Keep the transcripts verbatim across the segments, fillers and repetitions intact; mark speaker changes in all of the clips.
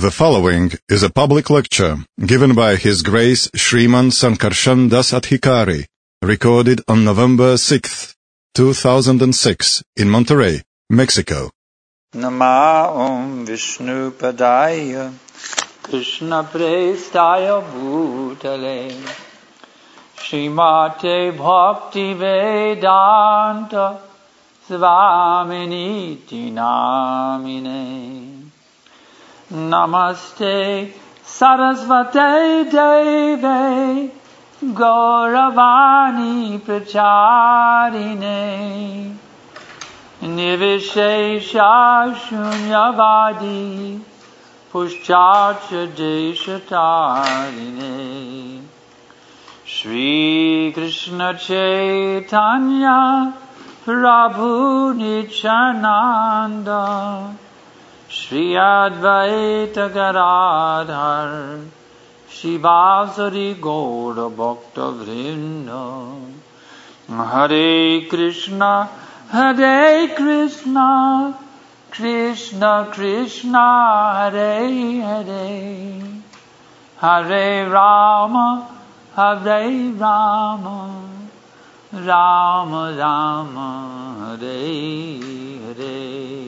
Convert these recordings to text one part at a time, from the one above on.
Speaker 1: The following is a public lecture given by His Grace Shriman Sankarshan Das Adhikari, recorded on November sixth, two thousand six, in Monterrey, Mexico.
Speaker 2: Nama Om Vishnu Padaya Krishna Prestaya Bhutale Srimate Bhakti Vedanta Svaminiti Namine Namaste Sarasvate Deve Gauravani Pracharine Nivishesha Shunyavadi Pushchacha Deshatarine Shri Krishna Chaitanya Prabhu Nityananda Shri Advaita Gadadhar Shivasari Gaura Bhakta Vrinda Hare Krishna Hare Krishna Krishna Krishna Hare Hare Hare Rama Hare Rama Rama Rama Hare Hare.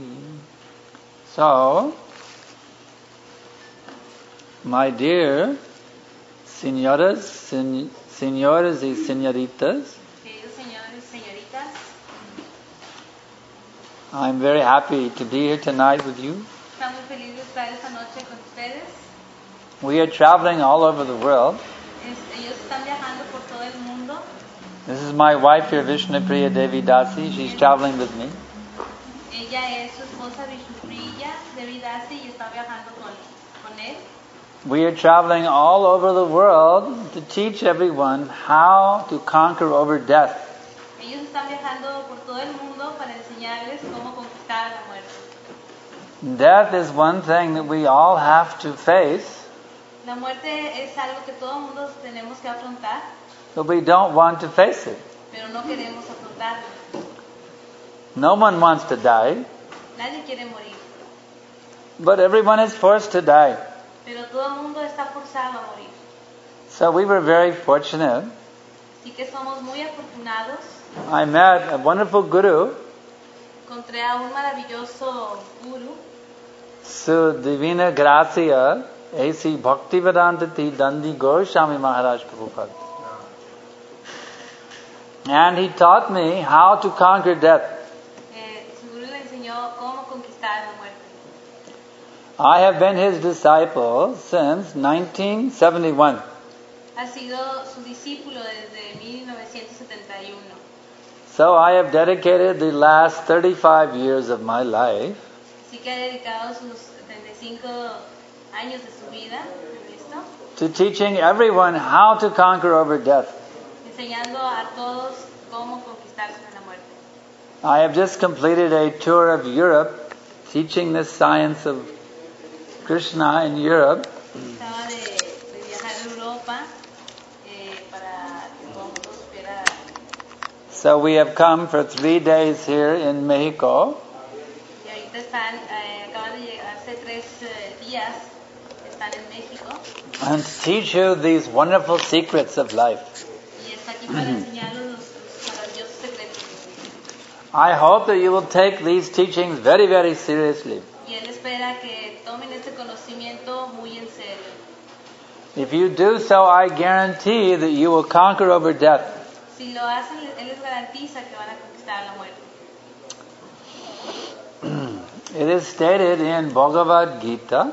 Speaker 2: So, my dear señoras, sen- señores y señoritas, I'm very happy to be here tonight with you. We are traveling all over the world. This is my wife here, Vishnupriya Devi Dasi. She's traveling with me. We are traveling all over the world to teach everyone how to conquer over death. Death is one thing that we all have to face. But we don't want to face it. No one wants to die. But everyone is forced to die. So we were very fortunate. I met a wonderful guru. Su Divina Gracia A C Bhaktivedanta Dandi Goswami Maharaj Prabhupada. And he taught me how to conquer death. I have been his disciple since nineteen seventy-one. So I have dedicated the last thirty-five years of my life to teaching everyone how to conquer over death. I have just completed a tour of Europe, teaching the science of Krishna in Europe. So we have come for three days here in Mexico. And to teach you these wonderful secrets of life. I hope that you will take these teachings very, very seriously. If you do so, I guarantee that you will conquer over death. It is stated in Bhagavad Gita.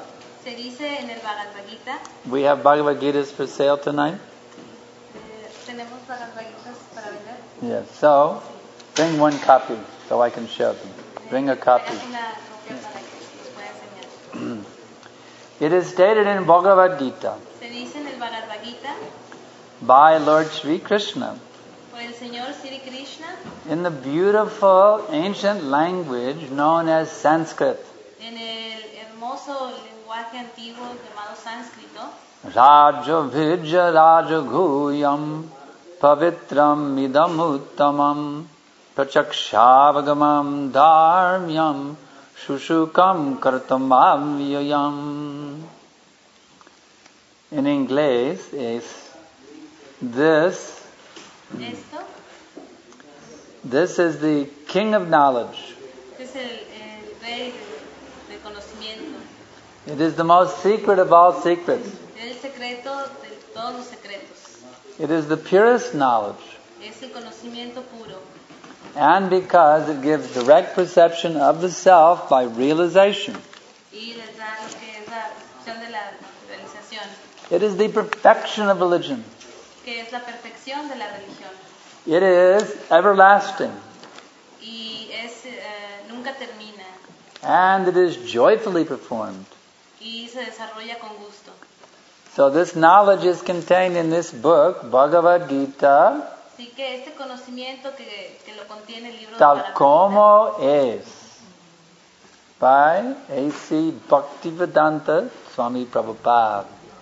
Speaker 2: We have Bhagavad Gitas for sale tonight. Yes, so bring one copy so I can show them. Bring a copy. It is stated in Bhagavad Gita by Lord Sri Krishna in the beautiful ancient language known as Sanskrit. Raja Vijja Raja Guyam Pavitram Midam Uttamam Prachakshavagamam Dharmyam Shushukam Kartamavyayam in inglés es this.
Speaker 3: Esto
Speaker 2: This is the king of knowledge.
Speaker 3: es el, el rey de, de conocimiento.
Speaker 2: It is the most secret of all secrets.
Speaker 3: Es el secreto de todos los secretos.
Speaker 2: It is the purest knowledge.
Speaker 3: Es el conocimiento puro.
Speaker 2: And because it gives direct perception of the self by realization.
Speaker 3: Y les da lo que es la percepción de la realización.
Speaker 2: It is the perfection of religion.
Speaker 3: Que es la perfección de la religión.
Speaker 2: It is everlasting.
Speaker 3: Y es, eh, nunca termina.
Speaker 2: And it is joyfully performed.
Speaker 3: Y se desarrolla con gusto.
Speaker 2: So this knowledge is contained in this book, Bhagavad Gita,
Speaker 3: Así que este conocimiento que, que lo contiene el libro de
Speaker 2: tal
Speaker 3: Bhagavad
Speaker 2: como es, by A C Bhaktivedanta Swami Prabhupada.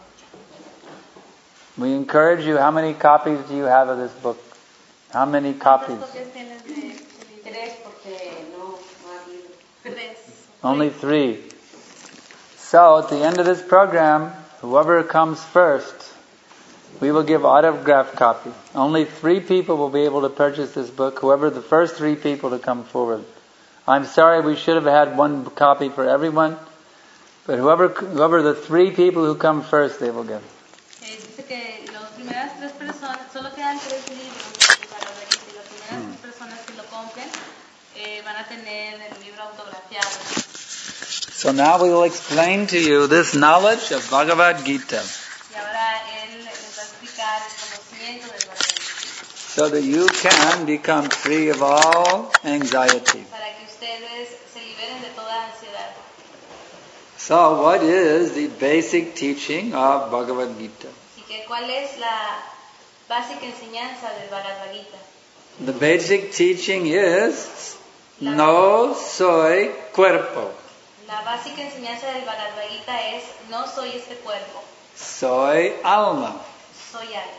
Speaker 2: We encourage you, how many copies do you have of this book? How many
Speaker 3: Gita.
Speaker 2: copies?
Speaker 3: ¿Cuántas copias tienes de este libro?
Speaker 4: Tres, porque no, no ha habido.
Speaker 3: Tres.
Speaker 2: Only three. So at the end of this program, whoever comes first, we will give autographed copy. Only three people will be able to purchase this book, whoever the first three people to come forward. I'm sorry we should have had one copy for everyone, but whoever whoever the three people who come first, they will get.
Speaker 3: Eh, dice que las primeras tres personas, solo quedan tres libros para ver y las primeras tres personas que lo compren eh, van a tener el libro autografiado.
Speaker 2: So now we will explain to you this knowledge of Bhagavad Gita,
Speaker 3: Y ahora él les va a explicar el conocimiento del Bhagavad Gita
Speaker 2: so that you can become free of all anxiety.
Speaker 3: para que ustedes se liberen de toda ansiedad.
Speaker 2: So what is the basic teaching of Bhagavad Gita?
Speaker 3: Así que, ¿cuál es la básica enseñanza del Bhagavad Gita?
Speaker 2: The basic teaching is no soy cuerpo,
Speaker 3: La básica enseñanza del Bhagavad Gita es: no soy este cuerpo,
Speaker 2: soy alma.
Speaker 3: soy alma.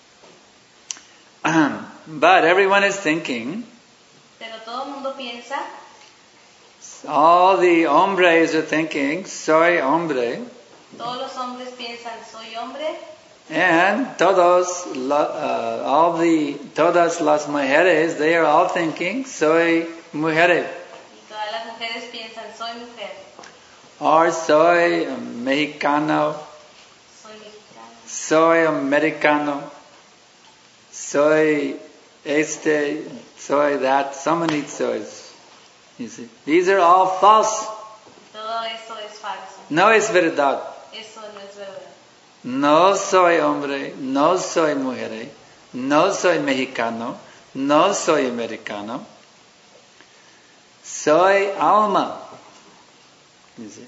Speaker 2: But everyone is thinking,
Speaker 3: Pero todo el mundo piensa,
Speaker 2: all the hombres are thinking, soy hombre,
Speaker 3: todos los hombres piensan, soy hombre,
Speaker 2: and todos, la- uh, all the, todas las mujeres, they are all thinking, soy mujer,
Speaker 3: y todas las mujeres piensan, soy mujer,
Speaker 2: or soy mexicano,
Speaker 3: soy mexicana,
Speaker 2: soy americano, soy este, soy that, so many soys. You see, these are all false.
Speaker 3: todo eso es falso,
Speaker 2: No es verdad.
Speaker 3: eso no es verdad.
Speaker 2: No soy hombre, no soy mujer, no soy mexicano, no soy americano. Soy alma. You see.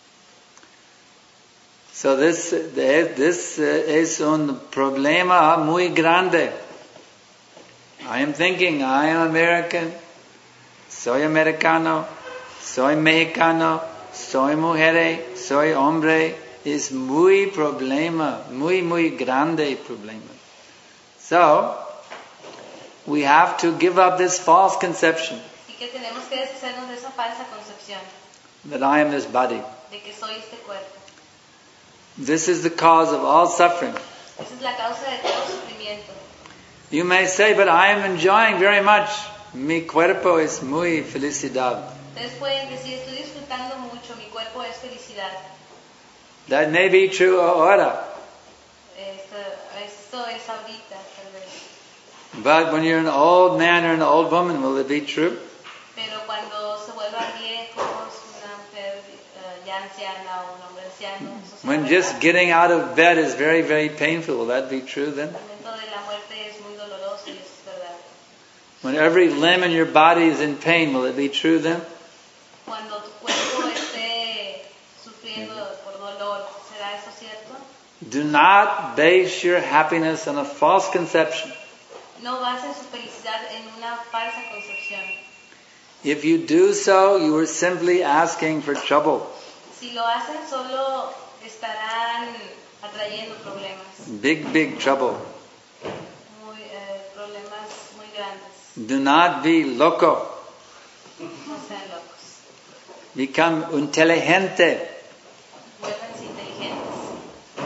Speaker 2: So this, this es un problema muy grande. I am thinking, I am American, soy americano, soy mexicano, soy mujer, soy hombre. Es muy problema, muy, muy grande problema. So, we have to give up this false conception
Speaker 3: Así que tenemos que deshacernos de esa falsa concepción
Speaker 2: that I am this body.
Speaker 3: de que soy este cuerpo.
Speaker 2: This is the cause of all suffering.
Speaker 3: Esa es la causa de todo sufrimiento.
Speaker 2: You may say, but I am enjoying very much. Mi cuerpo es muy felicidad.
Speaker 3: Ustedes pueden decir, estoy disfrutando mucho, mi cuerpo es felicidad.
Speaker 2: That may be true ahora.
Speaker 3: Esto, esto es ahorita, tal vez.
Speaker 2: But when you're an old man or an old woman, will it be true?
Speaker 3: Pero cuando se vuelvan viejos, una mujer eh, ya anciana o un hombre anciano, eso se
Speaker 2: When
Speaker 3: vuelva-
Speaker 2: just getting out of bed is very, very painful, will that be true then?
Speaker 3: El momento de la muerte es muy doloroso y eso es verdad.
Speaker 2: When every limb in your body is in pain, will it be true then?
Speaker 3: Cuando tu cuerpo esté sufriendo por dolor, ¿será eso cierto?
Speaker 2: Do not base your happiness on a false conception.
Speaker 3: No basen su felicidad en una falsa concepción.
Speaker 2: If you do so, you are simply asking for trouble.
Speaker 3: Si lo hacen, solo estarán atrayendo problemas,
Speaker 2: Big, big trouble.
Speaker 3: muy, eh, problemas muy grandes.
Speaker 2: Do not be loco.
Speaker 3: No sean locos.
Speaker 2: Become inteligente.
Speaker 3: Vuélvanse inteligentes.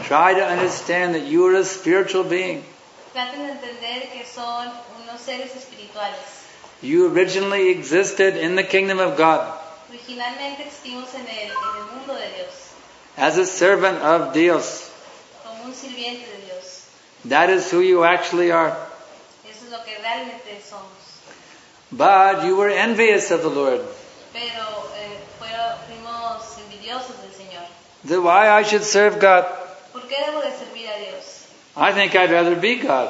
Speaker 2: Try to understand that you are a spiritual being.
Speaker 3: Traten de entender que son unos seres espirituales.
Speaker 2: You originally existed in the kingdom of God
Speaker 3: Originalmente existimos en el, en el mundo de Dios,
Speaker 2: as a servant of Dios.
Speaker 3: como un sirviente de Dios.
Speaker 2: That is who you actually are.
Speaker 3: Eso es lo que realmente somos.
Speaker 2: But you were envious of the Lord.
Speaker 3: Pero eh, fueron, fuimos envidiosos del Señor.
Speaker 2: That why I should serve God.
Speaker 3: ¿Por qué debo de servir a Dios?
Speaker 2: I think I'd rather be God.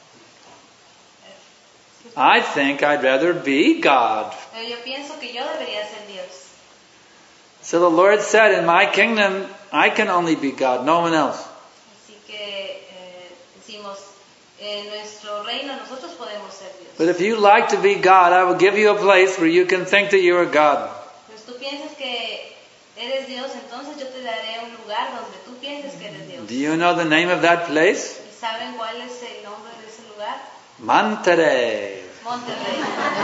Speaker 2: I think I'd rather be God.
Speaker 3: Pero yo pienso que yo debería ser Dios.
Speaker 2: So the Lord said, in my kingdom, I can only be God, no one else.
Speaker 3: Así que eh, decimos, en nuestro reino nosotros podemos ser Dios.
Speaker 2: But if you like to be God, I will give you a place where you can think that you are God.
Speaker 3: Pues tú piensas que eres Dios, entonces yo te daré un lugar donde tú pienses que eres Dios.
Speaker 2: Do you know the name of that place?
Speaker 3: ¿Y saben cuál es el nombre de ese lugar?
Speaker 2: Monterey.
Speaker 3: Monterrey.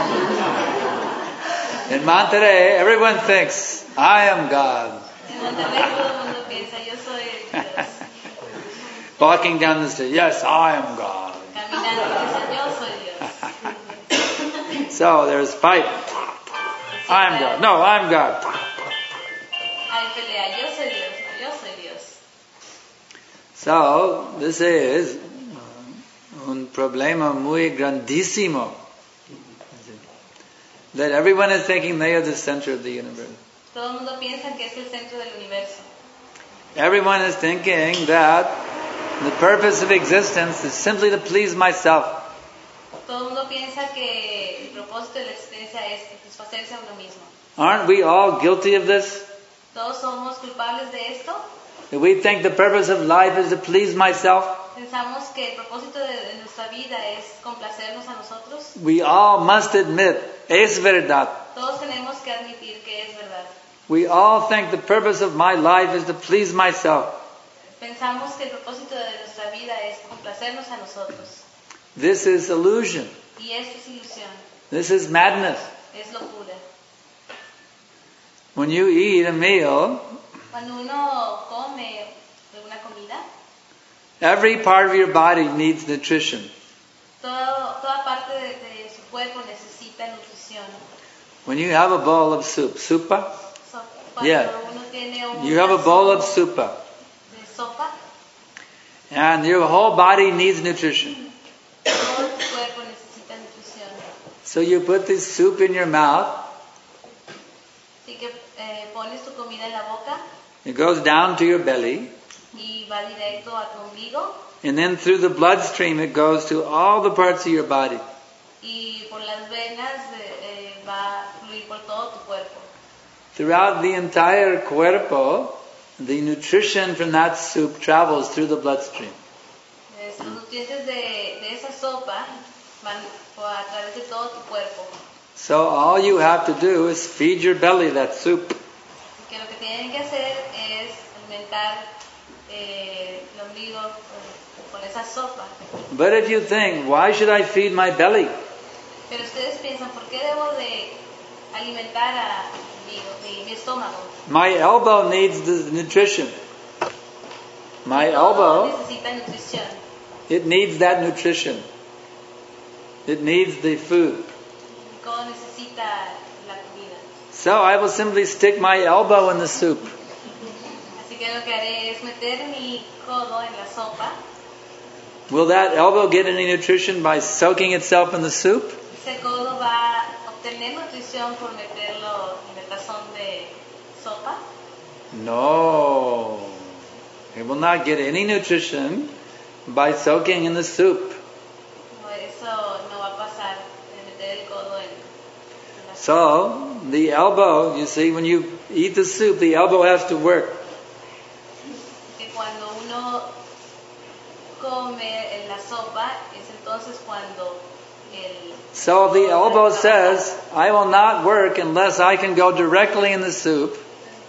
Speaker 2: In Monterey, everyone thinks, I am God.
Speaker 3: En Monterrey todo el mundo piensa, yo soy Dios.
Speaker 2: Walking down the street, yes, I am God.
Speaker 3: Caminando dicen, yo soy Dios.
Speaker 2: So there's fight. I'm God. No, I'm God.
Speaker 3: Hay pelea, yo soy Dios, no, yo soy Dios.
Speaker 2: So this is un problema muy grandísimo. That everyone is thinking they are the center of the universe.
Speaker 3: Todo el mundo piensa que es el centro del universo.
Speaker 2: Everyone is thinking that the purpose of existence is simply to please myself.
Speaker 3: Todo el mundo piensa que el propósito de la existencia es satisfacerse a uno mismo.
Speaker 2: Aren't we all guilty of this?
Speaker 3: Todos somos culpables de esto.
Speaker 2: That we think the purpose of life is to please myself.
Speaker 3: Pensamos que el propósito de, de nuestra vida es complacernos a nosotros.
Speaker 2: We all must admit, es verdad.
Speaker 3: Todos tenemos que admitir que es verdad.
Speaker 2: We all think the purpose of my life is to please myself.
Speaker 3: Pensamos que el propósito de nuestra vida es complacernos a nosotros.
Speaker 2: This is illusion.
Speaker 3: Y esto es ilusión,
Speaker 2: This is madness.
Speaker 3: es locura.
Speaker 2: When you eat a meal,
Speaker 3: Cuando uno come alguna comida,
Speaker 2: every part of your body needs nutrition.
Speaker 3: todo, toda parte de, de su cuerpo necesita nutrición.
Speaker 2: When you have a bowl of soup, supa,
Speaker 3: So, cuando
Speaker 2: Yeah.
Speaker 3: uno tiene un
Speaker 2: you have a bowl of supa,
Speaker 3: de sopa,
Speaker 2: and your whole body needs nutrition.
Speaker 3: todo tu cuerpo necesita nutrición.
Speaker 2: So you put this soup in your mouth,
Speaker 3: Así que eh, pones tu comida en la boca
Speaker 2: it goes down to your belly,
Speaker 3: y va directo a tu ombligo
Speaker 2: and then through the bloodstream it goes to all the parts of your body.
Speaker 3: y por las venas eh, eh, va a fluir por todo tu cuerpo.
Speaker 2: Throughout the entire cuerpo, the nutrition from that soup travels through the bloodstream.
Speaker 3: Es- Los nutrientes de, de esa sopa van por a través de todo tu cuerpo.
Speaker 2: So all you have to do is feed your belly that soup.
Speaker 3: Así que lo que tienen que hacer es alimentar eh, el ombligo con, con esa sopa.
Speaker 2: But if you think, why should I feed my belly?
Speaker 3: Pero ustedes piensan, ¿por qué debo de alimentar a mi, mi, mi estómago?
Speaker 2: My elbow needs the nutrition. My
Speaker 3: Todo
Speaker 2: elbow,
Speaker 3: necesita nutrición.
Speaker 2: it needs that nutrition. It needs the food.
Speaker 3: Mi codo necesita la comida.
Speaker 2: So I will simply stick my elbow in the soup.
Speaker 3: Así que lo que haré es meter mi codo en la sopa.
Speaker 2: Will that elbow get any nutrition by soaking itself in the soup?
Speaker 3: Ese codo va a obtener nutrición por meterlo en el tazón de sopa.
Speaker 2: No. It will not get any nutrition by soaking in the soup.
Speaker 3: No, eso no va a pasar de meter el codo en, en la sopa.
Speaker 2: So, the elbow, you see, when you eat the soup, the elbow has to work.
Speaker 3: Que cuando uno come en la sopa es entonces cuando el
Speaker 2: So the elbow says, I will not work unless I can go directly in the soup.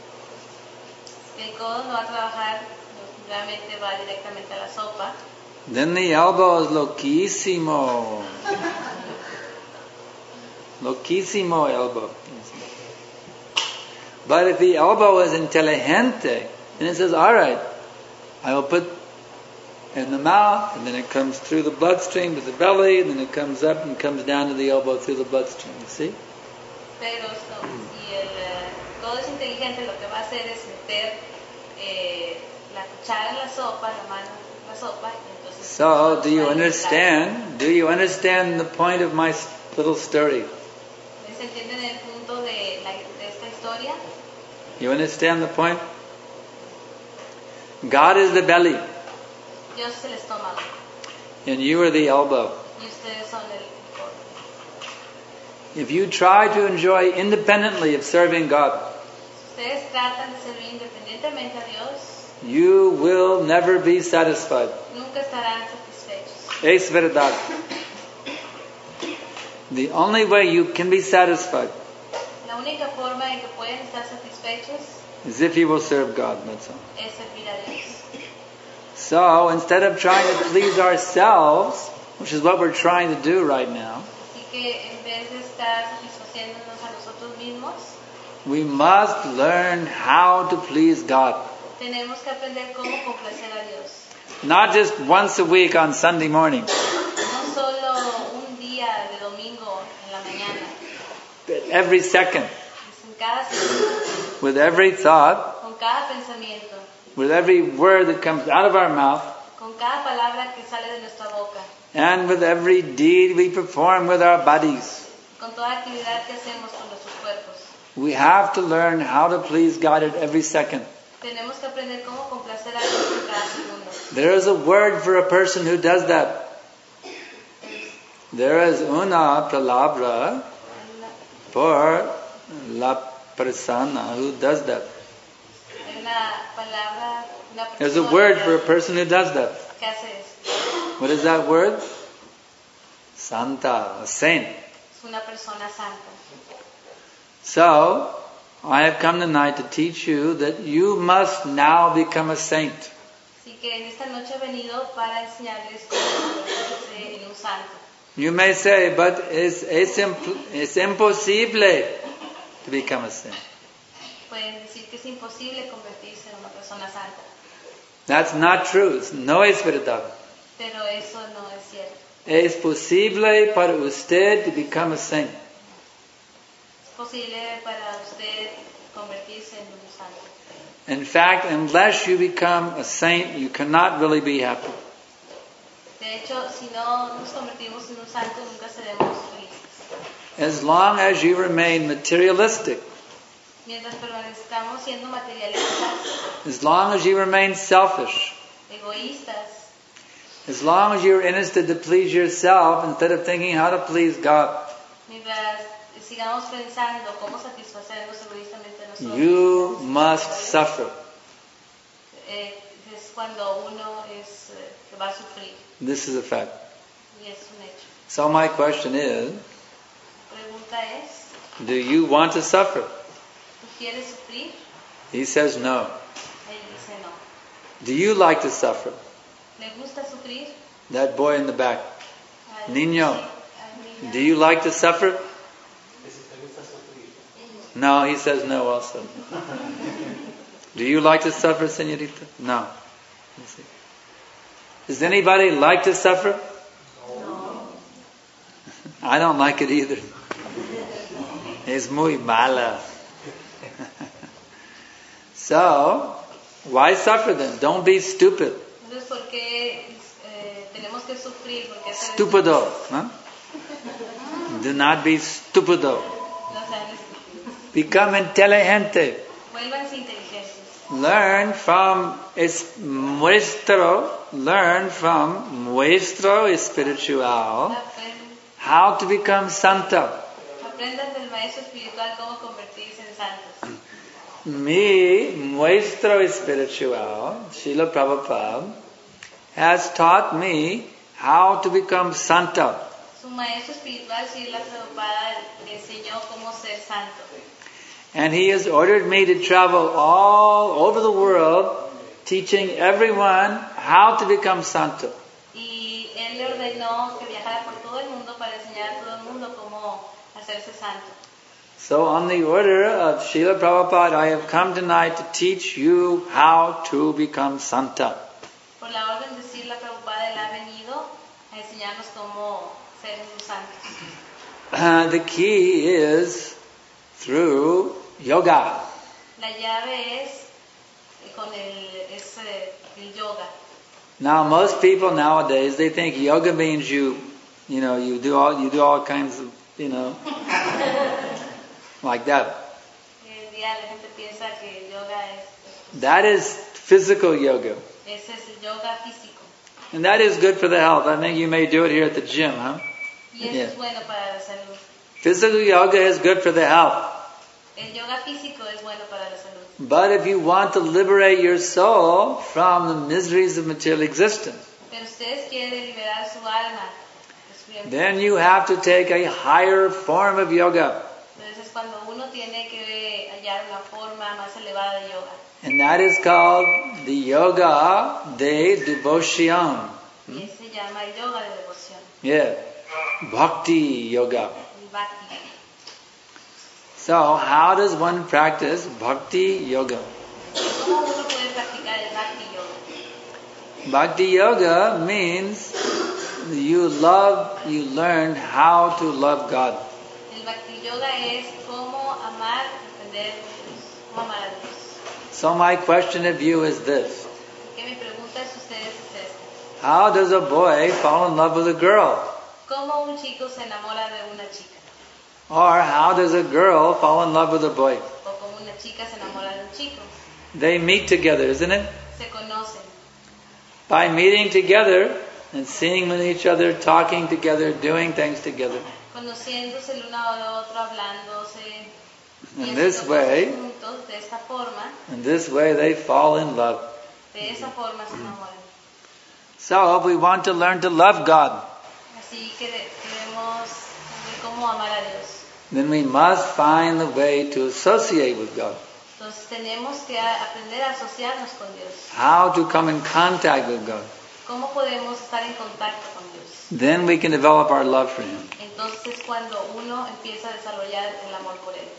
Speaker 3: el codo no va a trabajar, realmente va directamente a la sopa.
Speaker 2: Then the elbow is loquísimo. Loquísimo elbow. But if the elbow is inteligente, then it says, all right, I will put in the mouth, and then it comes through the bloodstream to the belly, and then it comes up and comes down to the elbow through the bloodstream. You see?
Speaker 3: Pero so, si el, eh, todo es inteligente, lo que va a hacer es meter eh, la cuchara en la sopa, la mano en la sopa. Y entonces
Speaker 2: So, do you
Speaker 3: va a
Speaker 2: understand? Do you understand the point of my s- little story?
Speaker 3: ¿Se entienden el punto de, la, de esta historia?
Speaker 2: You understand the point? God is the belly,
Speaker 3: Dios es el estómago
Speaker 2: and you are the elbow.
Speaker 3: y ustedes son el codo.
Speaker 2: If you try to enjoy independently of serving God,
Speaker 3: Si ustedes tratan de servir independientemente a Dios,
Speaker 2: you will never be satisfied.
Speaker 3: nunca estarán satisfechos.
Speaker 2: Es verdad. The only way you can be satisfied
Speaker 3: La única forma en que pueden estar satisfechos
Speaker 2: is if you will serve God, that's all.
Speaker 3: es servir a Dios.
Speaker 2: So, instead of trying to please ourselves, which is what we're trying to do right now,
Speaker 3: Así que en vez de estar satisfaciéndonos a nosotros mismos,
Speaker 2: we must learn how to please God.
Speaker 3: tenemos que aprender cómo complacer a Dios.
Speaker 2: Not just once a week on Sunday morning,
Speaker 3: No solo un día de domingo en la mañana,
Speaker 2: but every second,
Speaker 3: es en cada segundo,
Speaker 2: with every thought,
Speaker 3: con cada pensamiento,
Speaker 2: with every word that comes out of our mouth,
Speaker 3: con cada palabra que sale de nuestra boca,
Speaker 2: and with every deed we perform with our bodies.
Speaker 3: con toda actividad que hacemos con nuestros cuerpos.
Speaker 2: We have to learn how to please God at every second.
Speaker 3: Tenemos que aprender cómo complacer a Dios en cada segundo.
Speaker 2: There is a word for a person who does that. There is una palabra por la persona who does that.
Speaker 3: Hay una palabra, una
Speaker 2: There's a
Speaker 3: persona
Speaker 2: word for a person who does that.
Speaker 3: que hace esto.
Speaker 2: What is that word? Santa, a saint.
Speaker 3: Es una persona santa.
Speaker 2: So, I have come tonight to teach you that you must now become a saint.
Speaker 3: Así que en esta noche he venido para enseñarles cómo convertirse en un santo.
Speaker 2: You may say, but it's, it's, impl- it's impossible to become a saint.
Speaker 3: Pueden decir que es imposible convertirse en una persona santa,
Speaker 2: That's not true. No es verdad.
Speaker 3: pero eso no es cierto.
Speaker 2: Es posible para usted to become a saint.
Speaker 3: Es posible para usted convertirse en un santo.
Speaker 2: In fact, unless you become a saint, you cannot really be happy.
Speaker 3: De hecho, si no nos convertimos en un santo, nunca seremos felices.
Speaker 2: As long as you remain materialistic,
Speaker 3: Mientras permanezcamos siendo materialistas,
Speaker 2: as long as you remain selfish,
Speaker 3: egoístas,
Speaker 2: as long as you're interested to please yourself instead of thinking how to please God,
Speaker 3: mientras sigamos pensando cómo satisfacernos egoístamente a nosotros,
Speaker 2: you must suffer.
Speaker 3: eh, es cuando uno es, eh, que va a sufrir,
Speaker 2: This is a fact.
Speaker 3: y es un hecho.
Speaker 2: So my question is,
Speaker 3: La pregunta es,
Speaker 2: do you want to suffer?
Speaker 3: ¿tú quieres sufrir?
Speaker 2: He says no.
Speaker 3: Él dice no.
Speaker 2: Do you like to suffer?
Speaker 3: ¿Le gusta sufrir?
Speaker 2: That boy in the back.
Speaker 3: Al-
Speaker 2: Niño,
Speaker 3: al niño.
Speaker 2: do you like to suffer? No, he says no also. Do you like to suffer, señorita? No. You see. Does anybody like to suffer?
Speaker 3: No.
Speaker 2: I don't like it either. Es muy mala. So, why suffer then? Don't be stupid.
Speaker 3: Entonces, ¿por qué eh, tenemos que sufrir? ¿Por qué hacer
Speaker 2: Stupido. ¿No? Do not be stupido.
Speaker 3: esto? No sean estúpidos.
Speaker 2: Become inteligente.
Speaker 3: Vuélvanse inteligentes.
Speaker 2: Learn from es nuestro, learn from nuestro espiritual
Speaker 3: Aprendan,
Speaker 2: how to become santo.
Speaker 3: aprendan del maestro espiritual cómo convertirse en santos.
Speaker 2: Mi nuestro espiritual, Srila Prabhupada, has taught me how to become santo.
Speaker 3: Su maestro espiritual, Srila Prabhupada, le enseñó cómo ser santo.
Speaker 2: And he has ordered me to travel all over the world, teaching everyone how to become santo.
Speaker 3: Y él le ordenó que viajara por todo el mundo para enseñar a todo el mundo cómo hacerse santo.
Speaker 2: So on the order of Srila Prabhupada, I have come tonight to teach you how to become santa.
Speaker 3: Por la orden de Srila Prabhupada, él ha venido a enseñarnos cómo ser unos santos.
Speaker 2: Uh, the key is through yoga.
Speaker 3: La llave es con el, es, eh, el yoga.
Speaker 2: Now, most people nowadays, they think yoga means you, you know, you do all, you do all kinds of, you know, like that.
Speaker 3: El día la gente piensa que el yoga es,
Speaker 2: That is physical yoga.
Speaker 3: ese es el yoga físico.
Speaker 2: And that is good for the health. I think you may do it here at the gym, huh?
Speaker 3: Y eso
Speaker 2: Yeah.
Speaker 3: es bueno para la salud.
Speaker 2: Physical yoga is good for the health.
Speaker 3: El yoga físico es bueno para la salud.
Speaker 2: But if you want to liberate your soul from the miseries of material existence,
Speaker 3: Pero ustedes quieren liberar su alma de su
Speaker 2: then you have to take a higher form of yoga.
Speaker 3: Entonces es cuando uno tiene que hallar una forma más elevada de yoga.
Speaker 2: And that is called the yoga de devotion.
Speaker 3: Y ese se llama el yoga de devoción,
Speaker 2: Yeah. Bhakti yoga.
Speaker 3: el bhakti.
Speaker 2: So how does one practice bhakti yoga?
Speaker 3: ¿Cómo uno puede practicar el bhakti yoga?
Speaker 2: Bhakti yoga means you love, you learn how to love God.
Speaker 3: El bhakti yoga es cómo amar, entender a Dios, cómo amar a Dios.
Speaker 2: So my question of you is this.
Speaker 3: Que mi pregunta es ustedes es esta.
Speaker 2: How does a boy fall in love with a girl?
Speaker 3: ¿Cómo un chico se enamora de una chica?
Speaker 2: Or how does a girl fall in love with a boy?
Speaker 3: O como una chica se enamora de un chico.
Speaker 2: They meet together, isn't it?
Speaker 3: Se conocen.
Speaker 2: By meeting together and seeing with each other, talking together, doing things together.
Speaker 3: Conociéndose el uno al otro, hablándose. Y
Speaker 2: In this
Speaker 3: haciendo
Speaker 2: way,
Speaker 3: cosas juntos, de esta forma,
Speaker 2: in this way they fall in love.
Speaker 3: de esa forma se enamoran.
Speaker 2: So if we want to learn to love God,
Speaker 3: Así que de- debemos saber cómo amar a Dios.
Speaker 2: then we must find the way to associate with God.
Speaker 3: Entonces tenemos que a- aprender a asociarnos con Dios.
Speaker 2: How to come in contact with God.
Speaker 3: ¿Cómo podemos estar en contacto con Dios?
Speaker 2: Then we can develop our love for Him.
Speaker 3: Entonces es cuando uno empieza a desarrollar el amor por Él.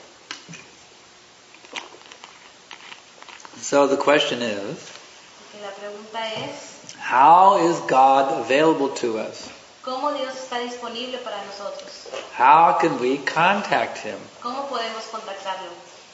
Speaker 2: So the question is,
Speaker 3: Porque la pregunta es,
Speaker 2: how is God available to us?
Speaker 3: ¿cómo Dios está disponible para nosotros?
Speaker 2: How can we contact Him?
Speaker 3: ¿Cómo podemos contactarlo?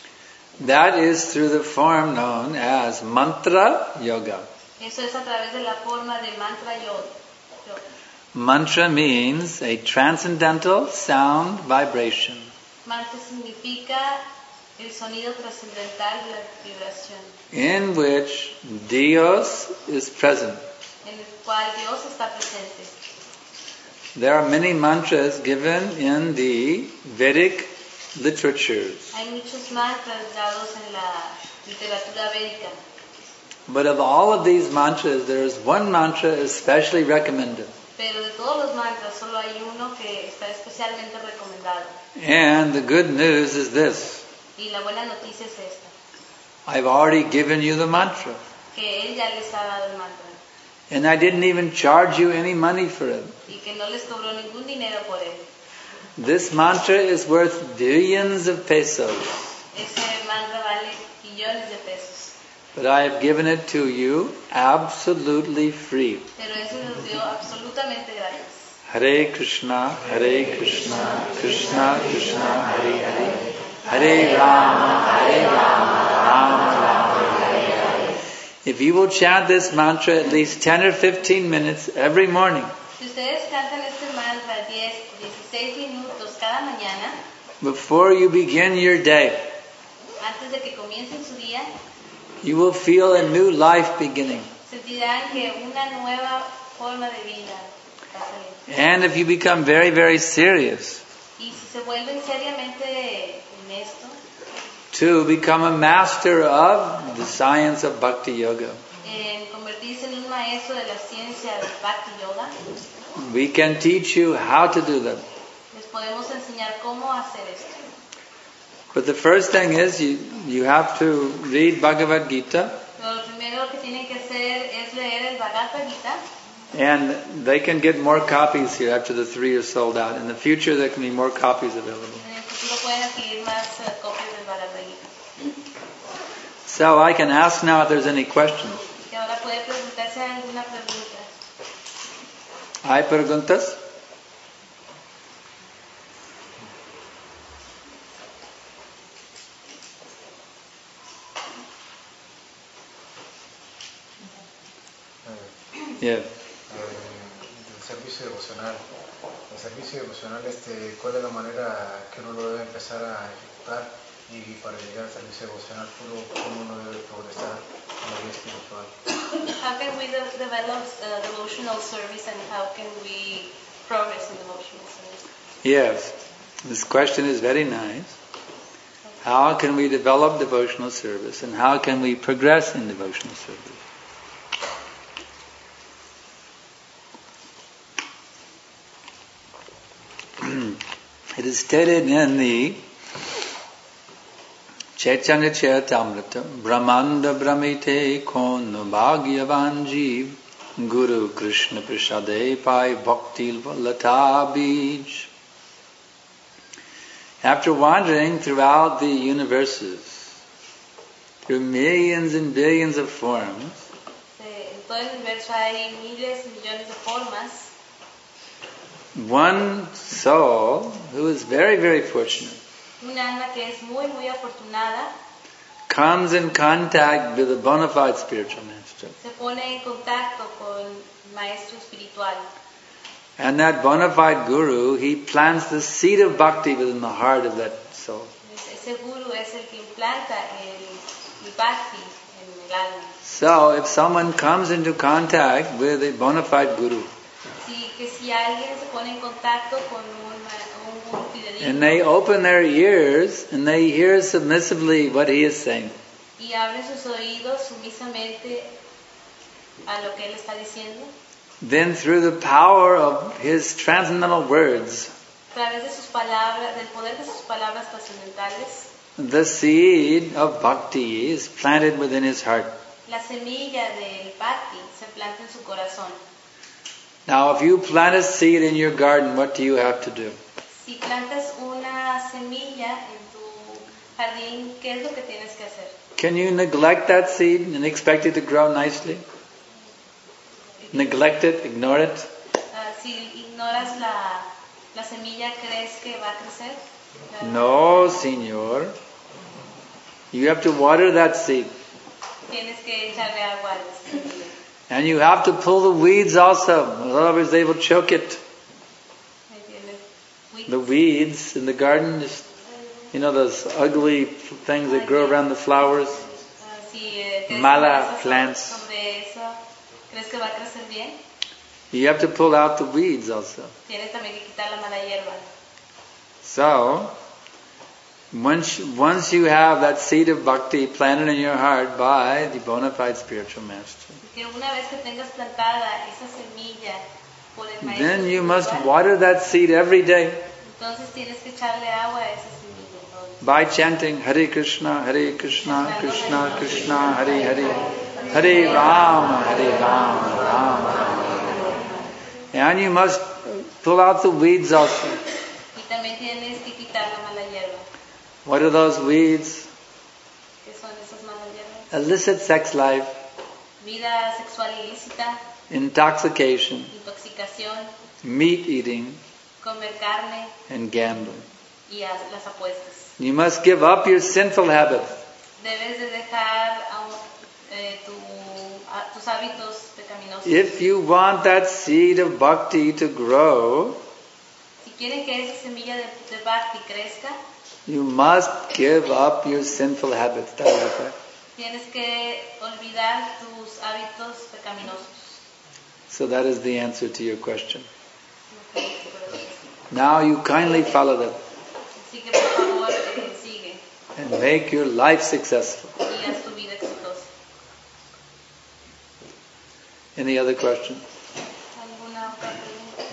Speaker 2: That is through the form known as mantra yoga.
Speaker 3: Eso es a través de la forma de mantra yoga. yoga.
Speaker 2: Mantra means a transcendental sound vibration
Speaker 3: Mantra significa el sonido trascendental de la vibración,
Speaker 2: in which Dios is present.
Speaker 3: en el cual Dios está presente.
Speaker 2: There are many mantras given in the Vedic literatures.
Speaker 3: Hay muchos mantras dados en la literatura védica,
Speaker 2: But of all of these mantras, there is one mantra especially recommended.
Speaker 3: pero de todos los mantras solo hay uno que está especialmente recomendado.
Speaker 2: And the good news is this.
Speaker 3: Y la buena noticia es esta,
Speaker 2: I've already given you the mantra.
Speaker 3: que Él ya les ha dado el mantra
Speaker 2: And I didn't even charge you any money for it.
Speaker 3: y que no les cobró ningún dinero por él.
Speaker 2: This mantra is worth billions of pesos.
Speaker 3: Ese mantra vale billones de pesos,
Speaker 2: But I have given it to you absolutely free.
Speaker 3: pero Él se los dio absolutamente gratis.
Speaker 2: Hare Krishna, Hare Krishna, Krishna Krishna, Hare Hare, Hare Rama, Hare Rama, Rama Rama, Hare Hare. If you will chant this mantra at least ten or fifteen minutes every morning,
Speaker 3: Si ustedes cantan este mantra diez, dieciséis minutos cada mañana,
Speaker 2: before you begin your day,
Speaker 3: antes de que comiencen su día,
Speaker 2: you will feel a new life beginning.
Speaker 3: sentirán que una nueva forma de vida va a salir.
Speaker 2: And if you become very, very serious
Speaker 3: Y si se vuelven seriamente en esto,
Speaker 2: to become a master of the science of Bhakti Yoga,
Speaker 3: en convertirse en un maestro de la ciencia del Bhakti Yoga,
Speaker 2: we can teach you how to do that.
Speaker 3: les podemos enseñar cómo hacer esto.
Speaker 2: But the first thing is you, you have to read Bhagavad Gita,
Speaker 3: Pero lo primero que tienen que hacer es leer el Bhagavad Gita,
Speaker 2: and they can get more copies here after the three are sold out. In the future there can be more copies available.
Speaker 3: en el futuro pueden adquirir más eh, copias del Bhagavad Gita.
Speaker 2: So I can ask now if there's any questions.
Speaker 3: Que ahora puede preguntar hace alguna pregunta.
Speaker 2: ¿Hay preguntas? Yeah.
Speaker 5: Eh, el servicio devocional. El servicio devocional, este, ¿cuál es la manera que uno lo debe empezar a ejecutar? Y para llegar al servicio devocional, ¿cómo cómo uno debe progresar en la vida espiritual?
Speaker 3: How can we de- develop uh, devotional service and how can we progress in devotional service?
Speaker 2: Yes. This question is very nice. How can we develop devotional service and how can we progress in devotional service? It is stated in the Chaitanya Charitamrita, Brahmanda Brahmite kon bhagyavan jeev, Guru Krishna Prasade pai bhakti lata bij. After wandering throughout the universes, through millions and billions of forms,
Speaker 3: Eh, En todo el universo hay miles y millones de formas.
Speaker 2: one soul who is very, very fortunate
Speaker 3: Un alma que es muy, muy afortunada
Speaker 2: comes in contact with a bona fide spiritual master.
Speaker 3: se pone en contacto con el maestro espiritual.
Speaker 2: And that bona fide guru, he plants the seed of bhakti within the heart of that soul.
Speaker 3: Ese guru es el que implanta el, el bhakti en el alma.
Speaker 2: So if someone comes into contact with a bona fide guru,
Speaker 3: Si, que si alguien se pone en contacto con un, ma- un guru fidedigno
Speaker 2: and they open their ears and they hear submissively what he is saying,
Speaker 3: y abre sus oídos sumisamente a lo que él está diciendo,
Speaker 2: then through the power of his transcendental words,
Speaker 3: a través de sus palabras, del poder de sus palabras trascendentales,
Speaker 2: the seed of bhakti is planted within his heart.
Speaker 3: la semilla del bhakti se planta en su corazón.
Speaker 2: Now if you plant a seed in your garden, what do you have to do?
Speaker 3: Si plantas una semilla en tu jardín, ¿qué es lo que tienes que hacer?
Speaker 2: Can you neglect that seed and expect it to grow nicely? Neglect it, ignore it?
Speaker 3: Ah, si ignoras la, la semilla, ¿crees que va a crecer?
Speaker 2: No, señor. You have to water that seed.
Speaker 3: Tienes que echarle agua a esa semilla.
Speaker 2: And you have to pull the weeds also, otherwise they will choke it.
Speaker 3: ¿Me entiendes? Weeds.
Speaker 2: The weeds in the garden, just, you know those ugly things that grow around the flowers?
Speaker 3: Ah, si eh, crees
Speaker 2: Mala
Speaker 3: que vas a
Speaker 2: plants.
Speaker 3: sobre eso, ¿crees que va a crecer bien?
Speaker 2: You have to pull out the weeds also.
Speaker 3: Tienes también que quitar la mala hierba.
Speaker 2: So, once, once you have that seed of bhakti planted in your heart by the bona fide spiritual master,
Speaker 3: Que una vez que tengas plantada esa semilla por el maestro
Speaker 2: then you must
Speaker 3: espiritual,
Speaker 2: water that seed every day
Speaker 3: entonces tienes que echarle agua a esa semilla todos los días.
Speaker 2: by chanting Hare Krishna, Hare Krishna, Krishna Krishna, Hare Hare, Hare Rama, Hare Rama, Rama Rama. And you must pull out the weeds also.
Speaker 3: Y también tienes que quitar la mala hierba.
Speaker 2: What are those weeds?
Speaker 3: ¿Qué son esas malas hierbas?
Speaker 2: Illicit sex life,
Speaker 3: Vida sexual ilícita,
Speaker 2: intoxication,
Speaker 3: intoxicación,
Speaker 2: meat eating,
Speaker 3: comer carne
Speaker 2: and gambling.
Speaker 3: y a- las apuestas.
Speaker 2: You must give up your sinful habits.
Speaker 3: Debes de dejar a un- eh, tu- a- tus hábitos pecaminosos.
Speaker 2: If you want that seed of bhakti to grow,
Speaker 3: Si quieren que esa semilla de, de bhakti crezca,
Speaker 2: you must give up your sinful habits. That is the fact.
Speaker 3: tienes que olvidar tus hábitos pecaminosos.
Speaker 2: So that is the answer to your question. Now you kindly follow that
Speaker 3: Así que por favor, eh, sigue
Speaker 2: and make your life successful.
Speaker 3: y haz tu vida exitosa.
Speaker 2: Any other question?
Speaker 3: ¿Alguna otra pregunta?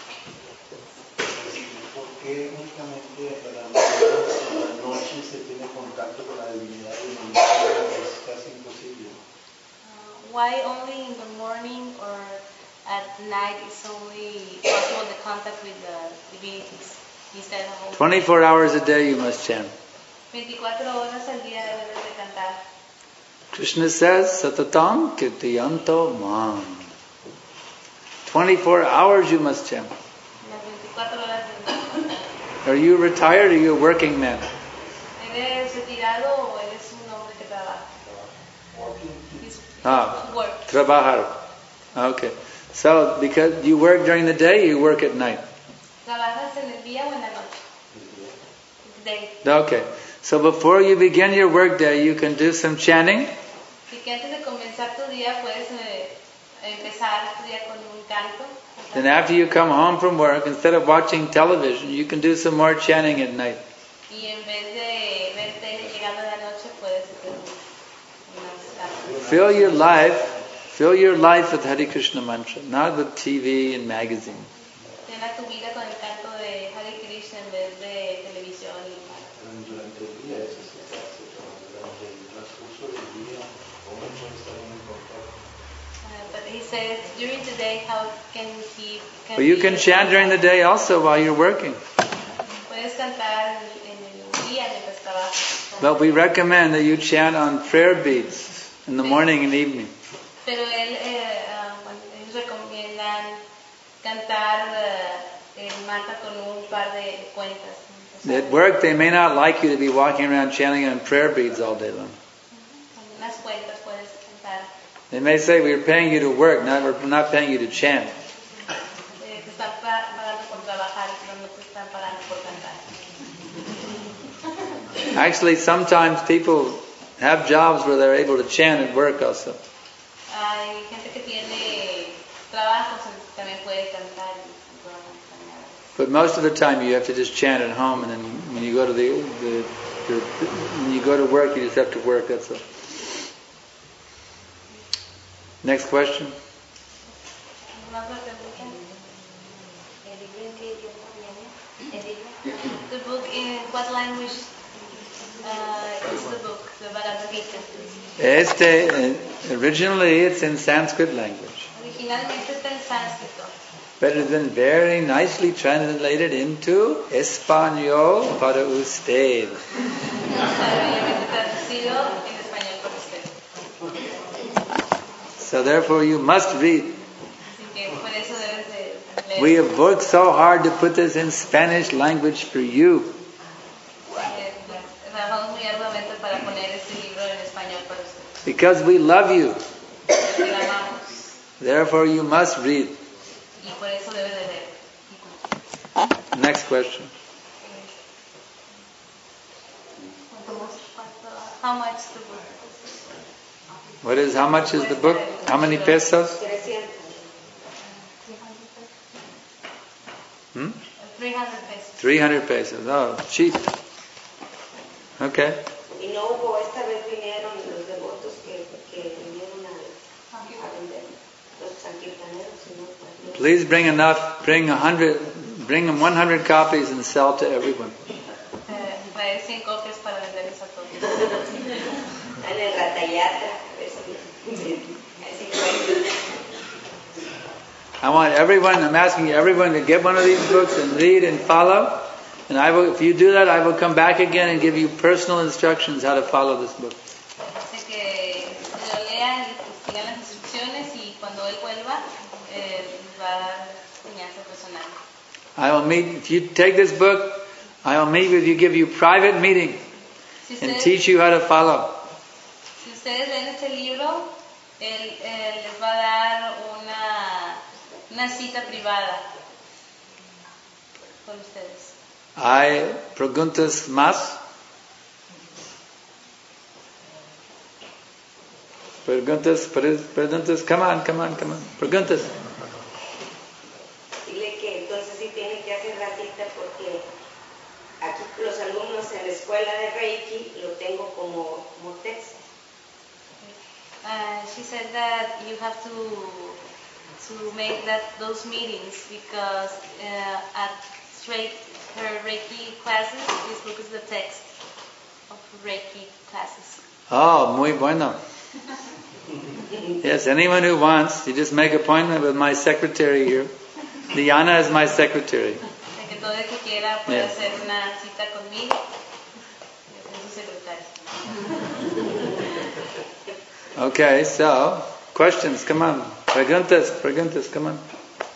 Speaker 6: ¿Por qué únicamente a la mañana o a la noche se tiene contacto con la divinidad y en el día es casi imposible?
Speaker 3: Uh, why only in the morning or at night is only possible the contact with the divinities instead of whole
Speaker 2: twenty-four hours a day you must chant.
Speaker 3: veinticuatro horas al día debes de cantar.
Speaker 2: Krishna says, Satatam Kirtiyanto Mam. twenty-four hours you must chant.
Speaker 3: Las veinticuatro horas del día.
Speaker 2: Are you retired or are you a working man?
Speaker 3: ¿Eres retirado o eres un hombre que trabaja? He's-
Speaker 2: Ah,
Speaker 3: work.
Speaker 2: trabajar. Okay. So, because you work during the day, you work at night.
Speaker 3: ¿Trabajas en el día o en la noche? Day.
Speaker 2: Okay. So before you begin your work day, you can do some chanting.
Speaker 3: Así que antes de comenzar tu día puedes eh, empezar tu día con un canto.
Speaker 2: Then after you come home from work, instead of watching television, you can do some more chanting at night.
Speaker 3: Y en vez de ver tele llegando de la noche puedes hacer unas
Speaker 2: Fill your life, fill your life with Hare Krishna mantra, not with T V and magazine.
Speaker 3: Llena tu vida con el canto de Hare Krishna en vez de televisión y
Speaker 6: Durante el día eso se hace, durante el transcurso del día, ¿cómo puede estar en contacto?
Speaker 3: Uh, but he says during the day how can he can
Speaker 2: But you
Speaker 3: be-
Speaker 2: can chant during the day also while you're working.
Speaker 3: Puedes cantar en el día mientras trabajas.
Speaker 2: But we recommend that you chant on prayer beads in the morning and evening.
Speaker 3: Pero él, eh, ah, bueno, ellos recomiendan cantar eh, el mantra con un par de cuentas.
Speaker 2: At work, they may not like you to be walking around chanting on prayer beads all day long.
Speaker 3: Con unas cuentas puedes cantar.
Speaker 2: They may say, we're paying you to work, not, we're not paying you to chant.
Speaker 3: Eh, te están pa- pagando por trabajar, pero no te están pagando por cantar.
Speaker 2: Actually, sometimes people have jobs where they're able to chant at work also.
Speaker 3: Hay gente que tiene trabajos en que también puede cantar y puede acompañar.
Speaker 2: But most of the time you have to just chant at home, and then when you go to the, the, the when you go to work, you just have to work. That's all. Next question.
Speaker 3: ¿Alguna otra pregunta?
Speaker 4: ¿El libro en qué idioma viene? El libro.
Speaker 3: The book in what language uh, is the book, the Bhagavad Gita?
Speaker 2: Este, uh, originally it's in Sanskrit language,
Speaker 3: Originalmente está en sánscrito,
Speaker 2: but it's been very nicely translated into Español para usted.
Speaker 3: está bellamente traducido en español por usted.
Speaker 2: So therefore you must read.
Speaker 3: Así que por eso debes de leer.
Speaker 2: We have worked so hard to put this in Spanish language for you.
Speaker 3: Eh, Trabajamos muy arduamente para poner este libro en español para usted.
Speaker 2: Because we love you.
Speaker 3: Porque le amamos
Speaker 2: Therefore you must read.
Speaker 3: y por eso debe de leer.
Speaker 2: Next question.
Speaker 3: How much the book?
Speaker 2: What is, how much is the book? How many pesos?
Speaker 4: trescientos.
Speaker 2: Hmm?
Speaker 3: three hundred pesos.
Speaker 2: three hundred pesos. Oh, cheap. Okay.
Speaker 4: Y no hubo, esta vez vinieron los devotos que, que vinieron a, a vender, los sanquirtaneros, sino también.
Speaker 2: Please bring enough, bring a hundred, bring them one hundred copies and sell to everyone.
Speaker 3: Eh, traer cien copias para venderles a todos.
Speaker 4: Están en el Ratayatra, a ver si así fue.
Speaker 2: I want everyone, I'm asking everyone to get one of these books and read and follow. And I will, if you do that, I will come back again and give you personal instructions how to follow this book.
Speaker 3: Así que lo lean y sigan las instrucciones y cuando él vuelva eh, les va a dar enseñanza personal.
Speaker 2: I will meet, if you take this book, I will meet with you, give you private meeting
Speaker 3: Si
Speaker 2: and
Speaker 3: ustedes,
Speaker 2: teach you how to follow.
Speaker 3: si ustedes leen este libro, él eh, les va a dar una, una cita privada con ustedes.
Speaker 2: Hay preguntas más? Preguntas, pre- preguntas, come on, come on, come on. Preguntas.
Speaker 4: Dile que entonces sí tiene que hacer la cita porque aquí los alumnos en la escuela de Reiki lo tengo como, como texto.
Speaker 3: Uh, she said that you have to to make that those meetings because uh, at straight her Reiki classes, this book is the text of Reiki classes.
Speaker 2: Oh, muy bueno. Yes, anyone who wants, you just make appointment with my secretary here. Diana is my secretary.
Speaker 3: De que todo el que quiera puede
Speaker 2: Yeah.
Speaker 3: hacer una cita conmigo. Yo soy su secretaria.
Speaker 2: Okay, so, questions, come on. Preguntas, preguntas, come on.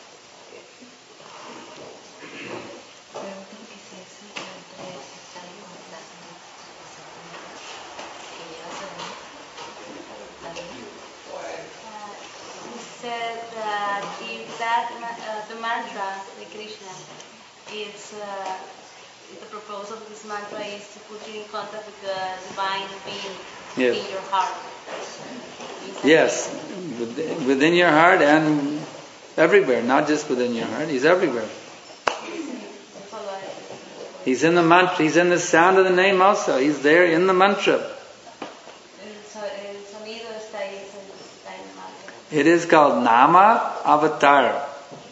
Speaker 3: Said that if that ma- uh, the mantra, the Krishna, is uh, the proposal of this mantra is to put you in contact with the divine being
Speaker 2: Yes.
Speaker 3: in your heart.
Speaker 2: Yes, with- within your heart and everywhere, not just within your heart. He's everywhere. He's in the mantra. He's in the sound of the name also. He's there in the mantra. It is called Nama Avatar.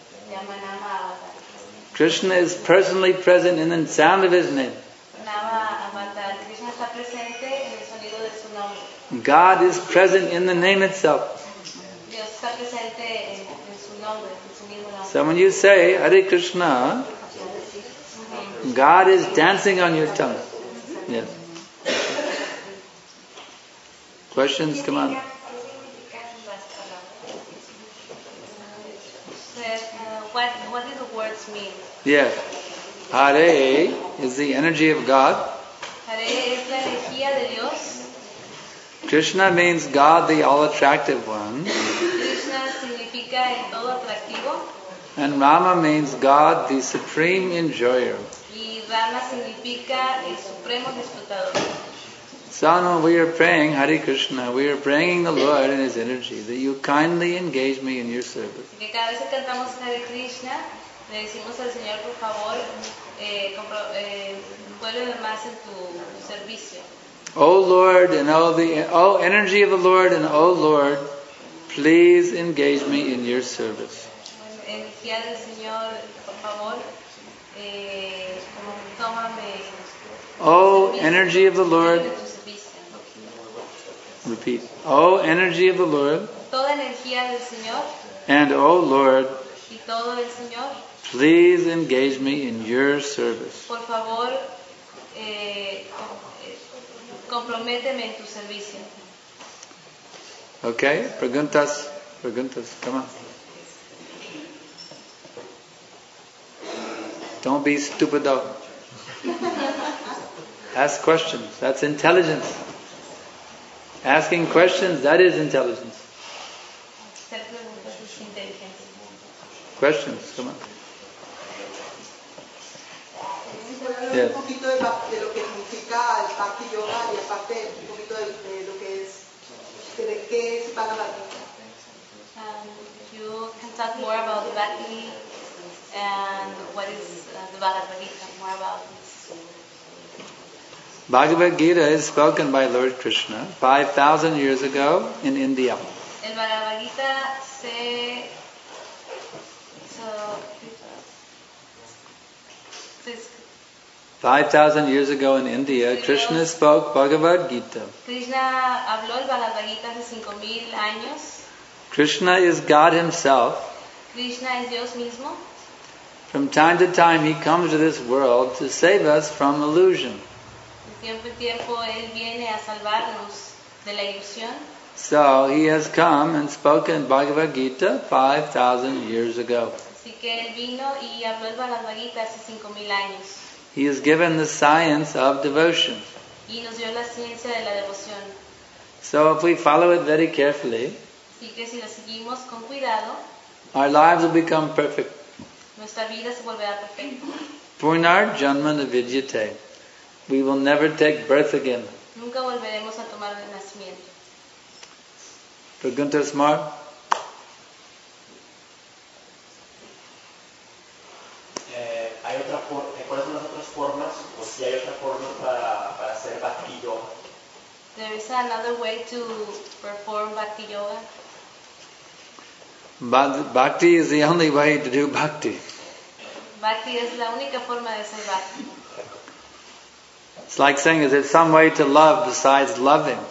Speaker 2: Krishna is personally present in the sound of his name. God is present in the name itself. So when you say Hare Krishna, God is dancing on your tongue. Yes. Questions? Come on.
Speaker 3: What, what do the words mean?
Speaker 2: Yes. Hare is the energy of God.
Speaker 3: Hare es la energía de Dios.
Speaker 2: Krishna means God, the all-attractive one.
Speaker 3: Krishna significa el todo atractivo.
Speaker 2: And Rama means God, the supreme enjoyer.
Speaker 3: Y Rama significa el supremo disfrutador.
Speaker 2: So when we are praying Hare Krishna, we are praying the Lord in His energy, that you kindly engage me in your service.
Speaker 3: Que cada vez que cantamos Hare Krishna, le decimos al Señor, por favor, eh, compro- eh, envuélveme más en tu servicio.
Speaker 2: O Lord, and O the O energy of the Lord, and O Lord, please engage me in your service.
Speaker 3: Energía del Señor, por favor, eh, como tómame.
Speaker 2: O energy of the Lord,
Speaker 3: en tu servicio.
Speaker 2: repeat. O energy of the Lord,
Speaker 3: Toda energía del Señor
Speaker 2: and O Lord,
Speaker 3: y todo el Señor,
Speaker 2: please engage me in your service.
Speaker 3: por favor, eh, com- eh, comprométeme en tu servicio.
Speaker 2: Okay? Preguntas, preguntas, come on. Don't be stupido. Ask questions. That's intelligence. Asking questions, that is intelligence.
Speaker 3: Hacer preguntas es inteligencia.
Speaker 2: Questions, come on.
Speaker 7: Hablar
Speaker 2: Yes.
Speaker 7: un poquito de, ba- de lo que significa el Bhakti Yoga y aparte un poquito de, de lo que es, de qué es Bhagavad Gita.
Speaker 3: Um, if you can talk more about the Bhakti and what is uh, the Bhagavad Gita, more about this.
Speaker 2: Bhagavad Gita is spoken by Lord Krishna five thousand years ago in India.
Speaker 3: El Bhagavad Gita se, so, se-
Speaker 2: five thousand years ago in India, Krishna spoke Bhagavad Gita.
Speaker 3: Krishna habló el Bhagavad Gita hace cinco mil años.
Speaker 2: Krishna is God Himself.
Speaker 3: Krishna es Dios mismo.
Speaker 2: From time to time, He comes to this world to save us from illusion.
Speaker 3: De tiempo en tiempo Él viene a salvarnos de la ilusión.
Speaker 2: So He has come and spoken Bhagavad Gita five thousand years ago.
Speaker 3: Así que Él vino y habló el Bhagavad Gita hace cinco mil años.
Speaker 2: He has given the science of devotion.
Speaker 3: Y nos dio la ciencia de la devoción.
Speaker 2: So if we follow it very carefully,
Speaker 3: Así que si la seguimos con cuidado,
Speaker 2: our lives will become perfect.
Speaker 3: nuestra vida se volverá perfecta.
Speaker 2: Purnar Janma Vidyate. We will never take birth again.
Speaker 3: Nunca volveremos a tomar el nacimiento.
Speaker 2: Preguntas Mar?
Speaker 8: Eh, ¿hay otra for- eh, ¿Cuáles son las otras formas? O si hay otra forma para, para hacer Bhakti Yoga.
Speaker 3: There is another way to perform Bhakti Yoga.
Speaker 2: Bha- Bhakti is the only way to do bhakti.
Speaker 3: Bhakti es la única forma de hacer Bhakti.
Speaker 2: It's like saying, is there some way to love besides loving?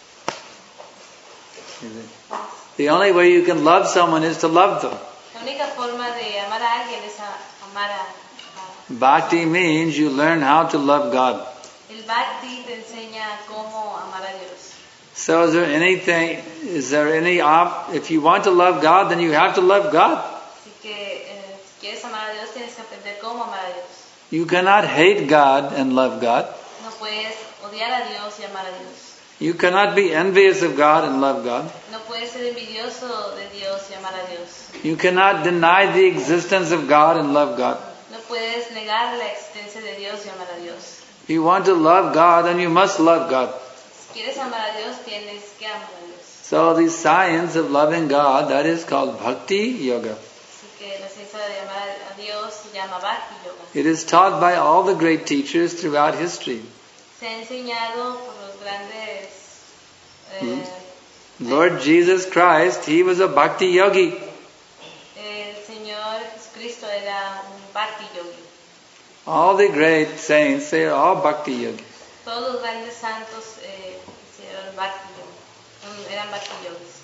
Speaker 2: The only way you can love someone is to love them.
Speaker 3: La única forma de amar a alguien es a- amar a, a-
Speaker 2: Bhakti means you learn how to love God.
Speaker 3: El Bhakti te enseña cómo amar a Dios.
Speaker 2: So is there anything, is there any, op, if you want to love God, then you have to love God.
Speaker 3: Así que eh, si quieres amar a Dios, tienes que aprender cómo amar a Dios.
Speaker 2: You cannot hate God and love God.
Speaker 3: No puedes odiar a Dios y amar a Dios.
Speaker 2: You cannot be envious of God and love God.
Speaker 3: No puedes ser envidioso de Dios y amar a Dios.
Speaker 2: You cannot deny the existence of God and love God.
Speaker 3: No puedes negar la existencia de Dios y amar a Dios.
Speaker 2: If you want to love God, then you must love God.
Speaker 3: Si quieres amar a Dios, tienes que amar a Dios.
Speaker 2: So the science of loving God, that is called Bhakti Yoga.
Speaker 3: Así que la ciencia de amar a Dios se llama Bhakti Yoga.
Speaker 2: It is taught by all the great teachers throughout history.
Speaker 3: Se ha enseñado por los grandes eh,
Speaker 2: Lord Jesus Christ, He was a Bhakti Yogi.
Speaker 3: el Señor Jesucristo era un Bhakti Yogi.
Speaker 2: All the great saints, they are all Bhakti Yogis.
Speaker 3: Todos los grandes santos eh, hicieron Bhakti Yogi, eran Bhakti Yogis.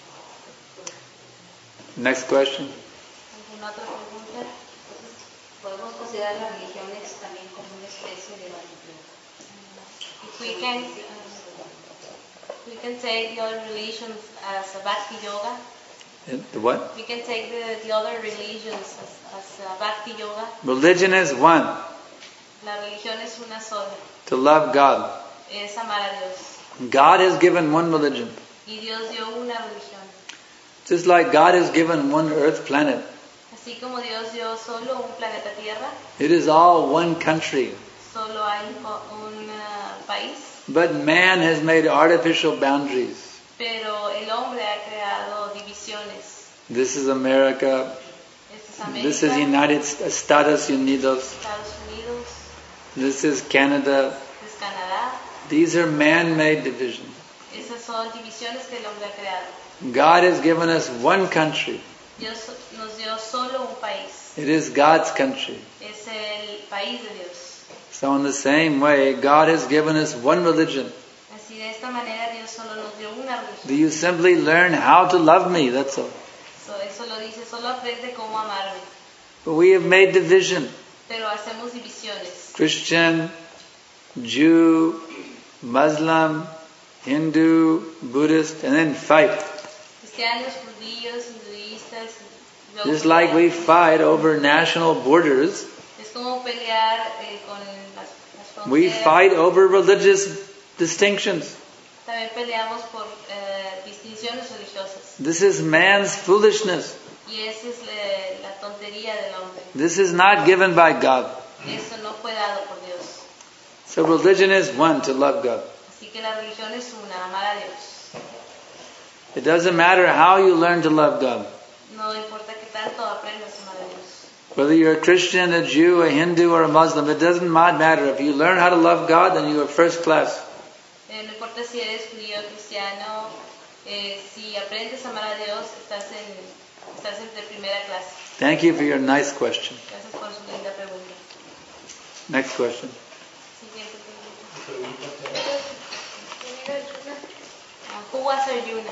Speaker 2: Next question.
Speaker 3: ¿Alguna otra pregunta?
Speaker 4: Podemos considerar las religiones también como una especie de Bhakti Yoga.
Speaker 3: If we can, we can take the other religions as a Bhakti Yoga.
Speaker 2: The what?
Speaker 3: We can take the, the other religions as, as a Bhakti Yoga.
Speaker 2: Religion is one,
Speaker 3: La religión es una sola,
Speaker 2: to love God.
Speaker 3: es amar a Dios.
Speaker 2: God has given one religion.
Speaker 3: Y Dios dio una religión.
Speaker 2: Just like God has given one earth planet.
Speaker 3: Así como Dios dio solo un planeta Tierra,
Speaker 2: It is all one country.
Speaker 3: solo hay un, co- un, uh, país,
Speaker 2: But man has made artificial boundaries.
Speaker 3: pero el hombre ha creado divisiones.
Speaker 2: This is America.
Speaker 3: Este es América,
Speaker 2: This is United Estados Unidos.
Speaker 3: Estados Unidos,
Speaker 2: This is Canada.
Speaker 3: este es Canadá.
Speaker 2: These are man-made divisions.
Speaker 3: Esas son divisiones que el hombre ha creado.
Speaker 2: God has given us one country.
Speaker 3: Dios nos dio solo un país.
Speaker 2: It is God's country.
Speaker 3: Es el país de Dios.
Speaker 2: So in the same way, God has given us one religion.
Speaker 3: Así de esta manera Dios solo nos dio una religión.
Speaker 2: Do you simply learn how to love me? That's all.
Speaker 3: So, eso lo dice, solo aprende cómo amarme.
Speaker 2: But we have made division.
Speaker 3: Pero hacemos divisiones.
Speaker 2: Christian, Jew, Muslim, Hindu, Buddhist, and then fight.
Speaker 3: Cristianos, judíos, hinduistas. y luego
Speaker 2: Just like we fight over national borders,
Speaker 3: Es como pelear eh, con las, las
Speaker 2: we
Speaker 3: fronteras.
Speaker 2: fight over religious distinctions.
Speaker 3: También peleamos por eh, distinciones religiosas.
Speaker 2: This is man's foolishness.
Speaker 3: Y esa es la, la tontería del hombre.
Speaker 2: This is not given by God.
Speaker 3: Eso no fue dado por Dios.
Speaker 2: So religion is one, to love God.
Speaker 3: Así que la religión es una, amar a Dios.
Speaker 2: It doesn't matter how you learn to love God.
Speaker 3: No importa que tanto aprendas a amar a Dios.
Speaker 2: Whether you're a Christian, a Jew, a Hindu, or a Muslim, it doesn't matter. If you learn how to love God, then you are first class.
Speaker 3: Eh, no importa si eres judío, cristiano, eh, si aprendes a amar a Dios, estás en, estás entre primera clase.
Speaker 2: Thank you for your nice question.
Speaker 3: Gracias por su linda pregunta.
Speaker 2: Next question.
Speaker 3: Siguiente pregunta. Uh, who was Arjuna?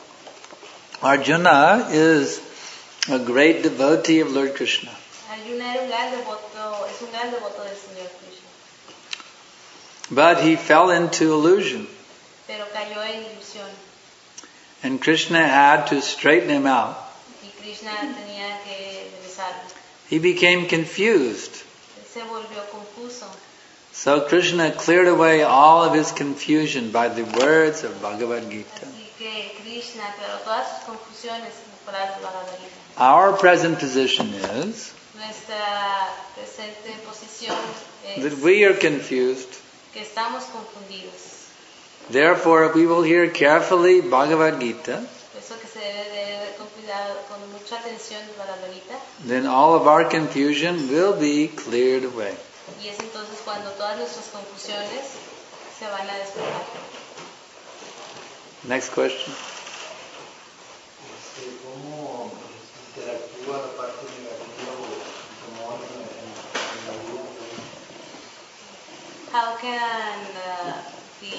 Speaker 2: Arjuna is a great devotee of Lord Krishna.
Speaker 3: Arjuna era un gran devoto, es un gran devoto del Señor Krishna.
Speaker 2: But he fell into illusion.
Speaker 3: Pero cayó en ilusión.
Speaker 2: And Krishna had to straighten him out.
Speaker 3: Y Krishna tenía que regresarlo.
Speaker 2: He became confused.
Speaker 3: Él se volvió confuso.
Speaker 2: So Krishna cleared away all of his confusion by the words of Bhagavad Gita.
Speaker 3: Así que Krishna aclaró todas sus confusiones en las palabras de Bhagavad Gita.
Speaker 2: Our present position is
Speaker 3: Nuestra presente posición es
Speaker 2: that we are confused.
Speaker 3: que estamos confundidos.
Speaker 2: Therefore, we will hear carefully Bhagavad Gita.
Speaker 3: Por eso que se debe de ver con cuidado, con mucha atención de Bhagavad Gita.
Speaker 2: Then all of our confusion will be cleared away.
Speaker 3: Y es entonces cuando todas nuestras confusiones se van a despejar.
Speaker 2: Next question.
Speaker 6: Este, ¿Cómo interactúa la parte negativa o como en, en, en la vida?
Speaker 3: How can uh, the,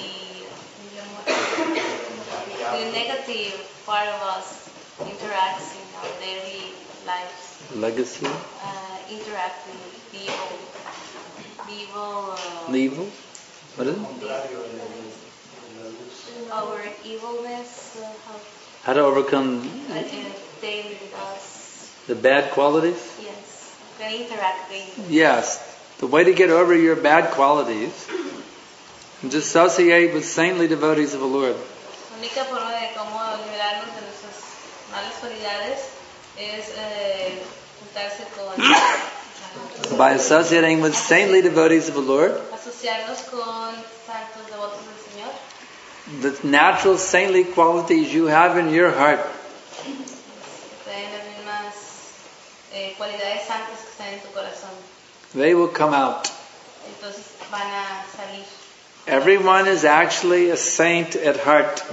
Speaker 3: the negative part of us interacts in our daily lives?
Speaker 2: Legacy?
Speaker 3: Uh, interact with the evil, the evil, uh,
Speaker 2: Evil? What is it?
Speaker 6: Contrario, en, en la luz.
Speaker 3: our evilness, uh, how
Speaker 2: How to overcome
Speaker 3: uh, daily us.
Speaker 2: the bad qualities?
Speaker 3: Yes, can interact daily.
Speaker 2: Yes. The way to get over your bad qualities is associate with saintly devotees of the Lord.
Speaker 3: La única forma de cómo liberarnos de nuestras malas cualidades es eh, juntarse con
Speaker 2: By associating with saintly devotees of the Lord,
Speaker 3: asociarnos con santos devotos del Señor.
Speaker 2: the natural saintly qualities you have in your heart
Speaker 3: Traen las mismas eh, cualidades santas que están en tu corazón.
Speaker 2: they will come out.
Speaker 3: Entonces van a salir.
Speaker 2: Everyone is actually a saint at heart.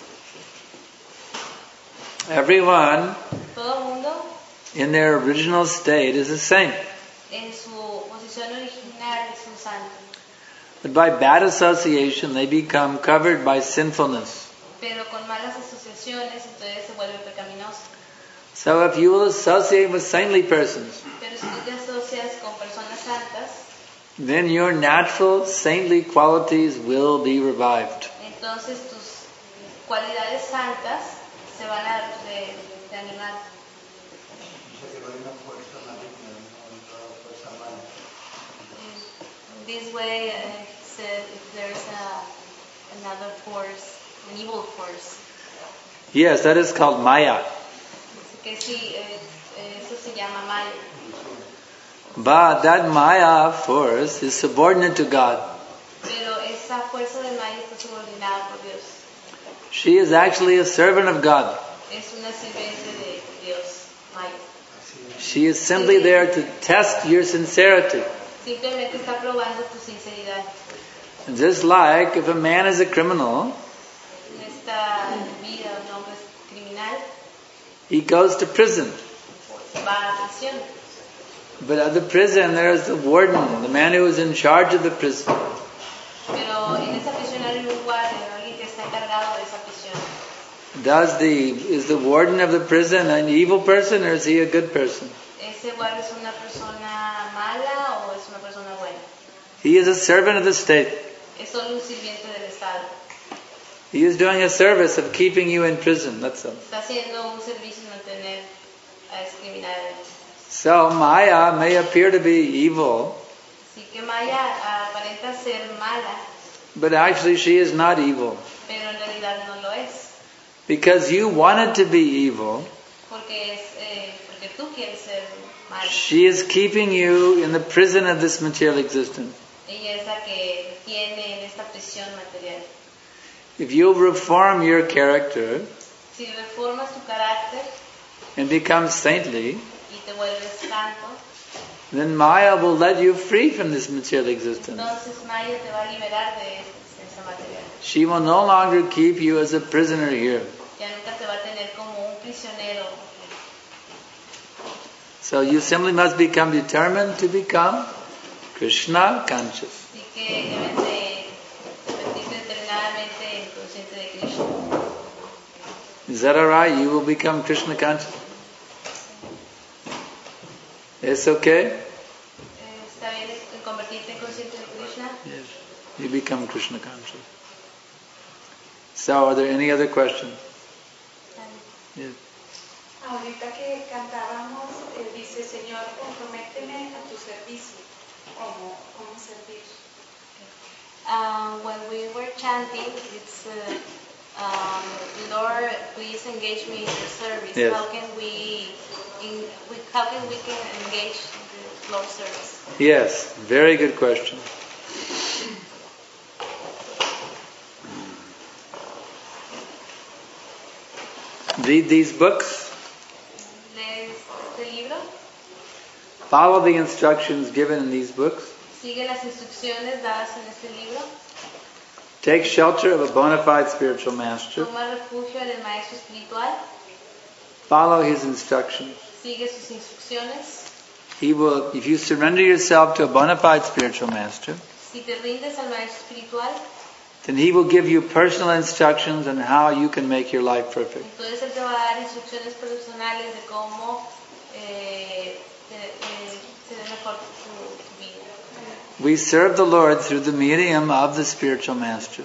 Speaker 2: Everyone
Speaker 3: Todo mundo
Speaker 2: in their original state is a saint.
Speaker 3: en su posición original es un santo.
Speaker 2: But by bad association they become covered by sinfulness.
Speaker 3: Pero con malas asociaciones entonces se vuelve pecaminoso.
Speaker 2: So if you will associate with saintly persons,
Speaker 3: Pero si tú te asocias con personas santas,
Speaker 2: then your natural saintly qualities will be revived.
Speaker 3: entonces tus cualidades santas se van a re- reanimar.
Speaker 6: Dice que no hay una fuerza maligna, no hay toda fuerza mala.
Speaker 3: In this way, uh, he said if there is a, another force, an evil force.
Speaker 2: Yes, that is called Maya.
Speaker 3: Así que sí, eh, eh, eso se llama Maya.
Speaker 2: But that Maya force is subordinate to God.
Speaker 3: Pero esa fuerza de Maya está subordinada por Dios.
Speaker 2: She is actually a servant of God.
Speaker 3: Es una sirviente de Dios, Maya.
Speaker 2: She is simply there to test your sincerity.
Speaker 3: Simplemente está probando tu sinceridad.
Speaker 2: Just like if a man is a criminal,
Speaker 3: En esta vida un hombre es criminal,
Speaker 2: he goes to prison.
Speaker 3: va a prisión.
Speaker 2: But at the prison there is the warden, the man who is in charge of the prison.
Speaker 3: Pero en esa prisión hay un guardia, alguien que está encargado de esa prisión.
Speaker 2: Does the is the warden of the prison an evil person or is he a good person?
Speaker 3: ¿Ese guardia es una persona mala o es una persona buena?
Speaker 2: He is a servant of the state.
Speaker 3: Es solo un sirviente del Estado.
Speaker 2: He is doing a service of keeping you in prison, that's all.
Speaker 3: Está haciendo un servicio en mantener a ese criminal adentro.
Speaker 2: So Maya may appear to be evil,
Speaker 3: Así que Maya aparenta ser mala,
Speaker 2: but actually she is not evil.
Speaker 3: pero en realidad no lo es.
Speaker 2: Because you wanted to be evil,
Speaker 3: Porque, es, eh, porque tú quieres ser mala.
Speaker 2: she is keeping you in the prison of this material existence.
Speaker 3: Ella es la que tiene en esta prisión material.
Speaker 2: If you reform your character
Speaker 3: Si reformas tu carácter
Speaker 2: and become saintly,
Speaker 3: y te vuelves santo,
Speaker 2: then Maya will let you free from this material existence.
Speaker 3: entonces Maya te va a liberar de esa material.
Speaker 2: She will no longer keep you as a prisoner here.
Speaker 3: Ya nunca te va a tener como un prisionero.
Speaker 2: So you simply must become determined to become Krishna conscious.
Speaker 3: Así que debes de convertirte determinadamente en consciente de Krishna.
Speaker 2: Is that alright? You will become Krishna conscious? It's okay?
Speaker 3: Eh, ¿Está bien en convertirte en consciente de Krishna?
Speaker 2: Yes. You become Krishna conscious. So are there any other questions? Yes.
Speaker 9: Ahorita que cantábamos, eh, dice, Señor, comprométeme a tu servicio. ¿Cómo, cómo servir?
Speaker 3: Uh, when we were chanting, it's uh, um, Lord, please engage me in your service.
Speaker 2: Yes.
Speaker 3: How can we, in, we, how can we can engage in the Lord's service?
Speaker 2: Yes, very good question. Read these books.
Speaker 3: ¿Lees este libro?
Speaker 2: Follow the instructions given in these books.
Speaker 3: Sigue las instrucciones dadas en este libro.
Speaker 2: Take shelter of a bona fide spiritual master.
Speaker 3: Toma refugio del maestro espiritual.
Speaker 2: Follow his instructions.
Speaker 3: Sigue sus instrucciones.
Speaker 2: He will, if you surrender yourself to a bona fide spiritual master,
Speaker 3: Si te rindes al maestro espiritual,
Speaker 2: then he will give you personal instructions on how you can make your life perfect.
Speaker 3: entonces él te va a dar instrucciones personales de cómo eh, te, eh, ser mejor tu, tu vida.
Speaker 2: We serve the Lord through the medium of the spiritual master.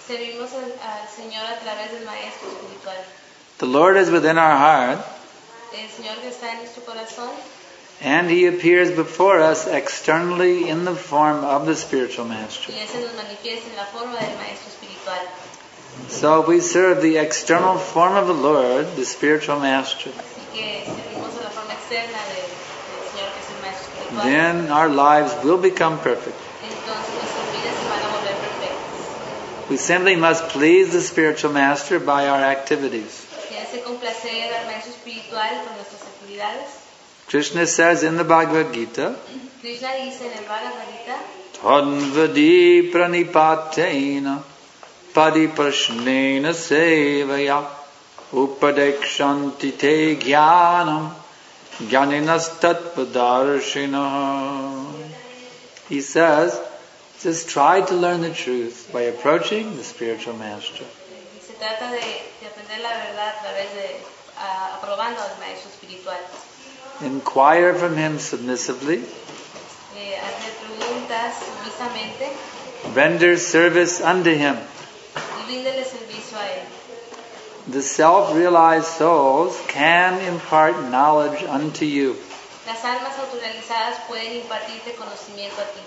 Speaker 3: Servimos al, al Señor a través del Maestro espiritual.
Speaker 2: The Lord is within our heart,
Speaker 3: El Señor que está en nuestro corazón
Speaker 2: and He appears before us externally in the form of the spiritual master.
Speaker 3: y Él se nos manifiesta en la forma del Maestro espiritual.
Speaker 2: So we serve the external form of the Lord, the spiritual master.
Speaker 3: Así que servimos a la forma externa del, del Señor que es el Maestro espiritual.
Speaker 2: Then our lives will become perfect.
Speaker 3: Entonces nuestras vidas se van a volver perfectas.
Speaker 2: We simply must please the spiritual master by our activities.
Speaker 3: Tienes que complacer al Maestro espiritual con nuestras actividades.
Speaker 2: Krishna says in the Bhagavad Gita,
Speaker 3: Krishna dice en el Bhagavad Gita,
Speaker 2: Tadvadi pranipatena padiprashnena sevaya upadekshanti te jnanam jnaninas tattvadarshinaha. He says, just try to learn the truth by approaching the spiritual master.
Speaker 3: se trata de, de aprender la verdad a través de uh, aprobando al Maestro espiritual.
Speaker 2: Inquire from him submissively.
Speaker 3: Eh, hacer preguntas sumisamente
Speaker 2: Render service unto him.
Speaker 3: y ríndele servicio a él.
Speaker 2: The self-realized souls can impart knowledge unto you.
Speaker 3: Las almas autorrealizadas pueden impartirte conocimiento a ti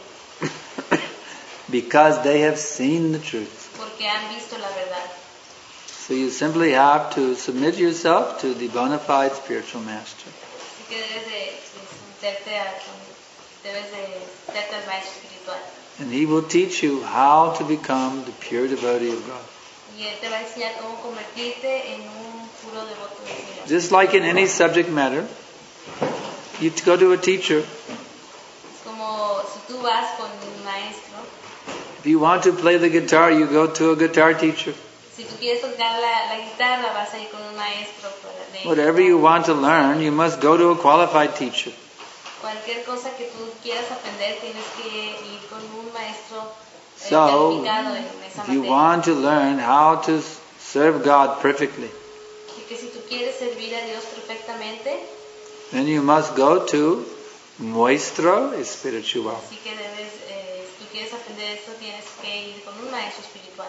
Speaker 2: Because they have seen the truth.
Speaker 3: porque han visto la verdad.
Speaker 2: So you simply have to submit yourself to the bona fide spiritual master.
Speaker 3: Así que debes de, de someterte a, debes de someterte al Maestro espiritual.
Speaker 2: And he will teach you how to become the pure devotee of God.
Speaker 3: Y él te va a enseñar cómo convertirte en un puro devoto del Señor.
Speaker 2: Just like in any subject matter, you go to a teacher.
Speaker 3: Es como si tú vas con un maestro.
Speaker 2: If you want to play the guitar, you go to a guitar teacher.
Speaker 3: Si tú quieres tocar la, la guitarra, vas a ir con un maestro. Para de,
Speaker 2: Whatever you want to learn, you must go to a qualified teacher.
Speaker 3: Cualquier cosa que tú quieras aprender, tienes que ir con un maestro eh,
Speaker 2: So,
Speaker 3: calificado en esa
Speaker 2: if you
Speaker 3: materia.
Speaker 2: want to learn how to serve God perfectly,
Speaker 3: Así que si tú quieres servir a Dios perfectamente,
Speaker 2: then you must go to Maestro Espiritual.
Speaker 3: así que debes, eh, si tú quieres aprender esto, tienes que ir con un maestro espiritual.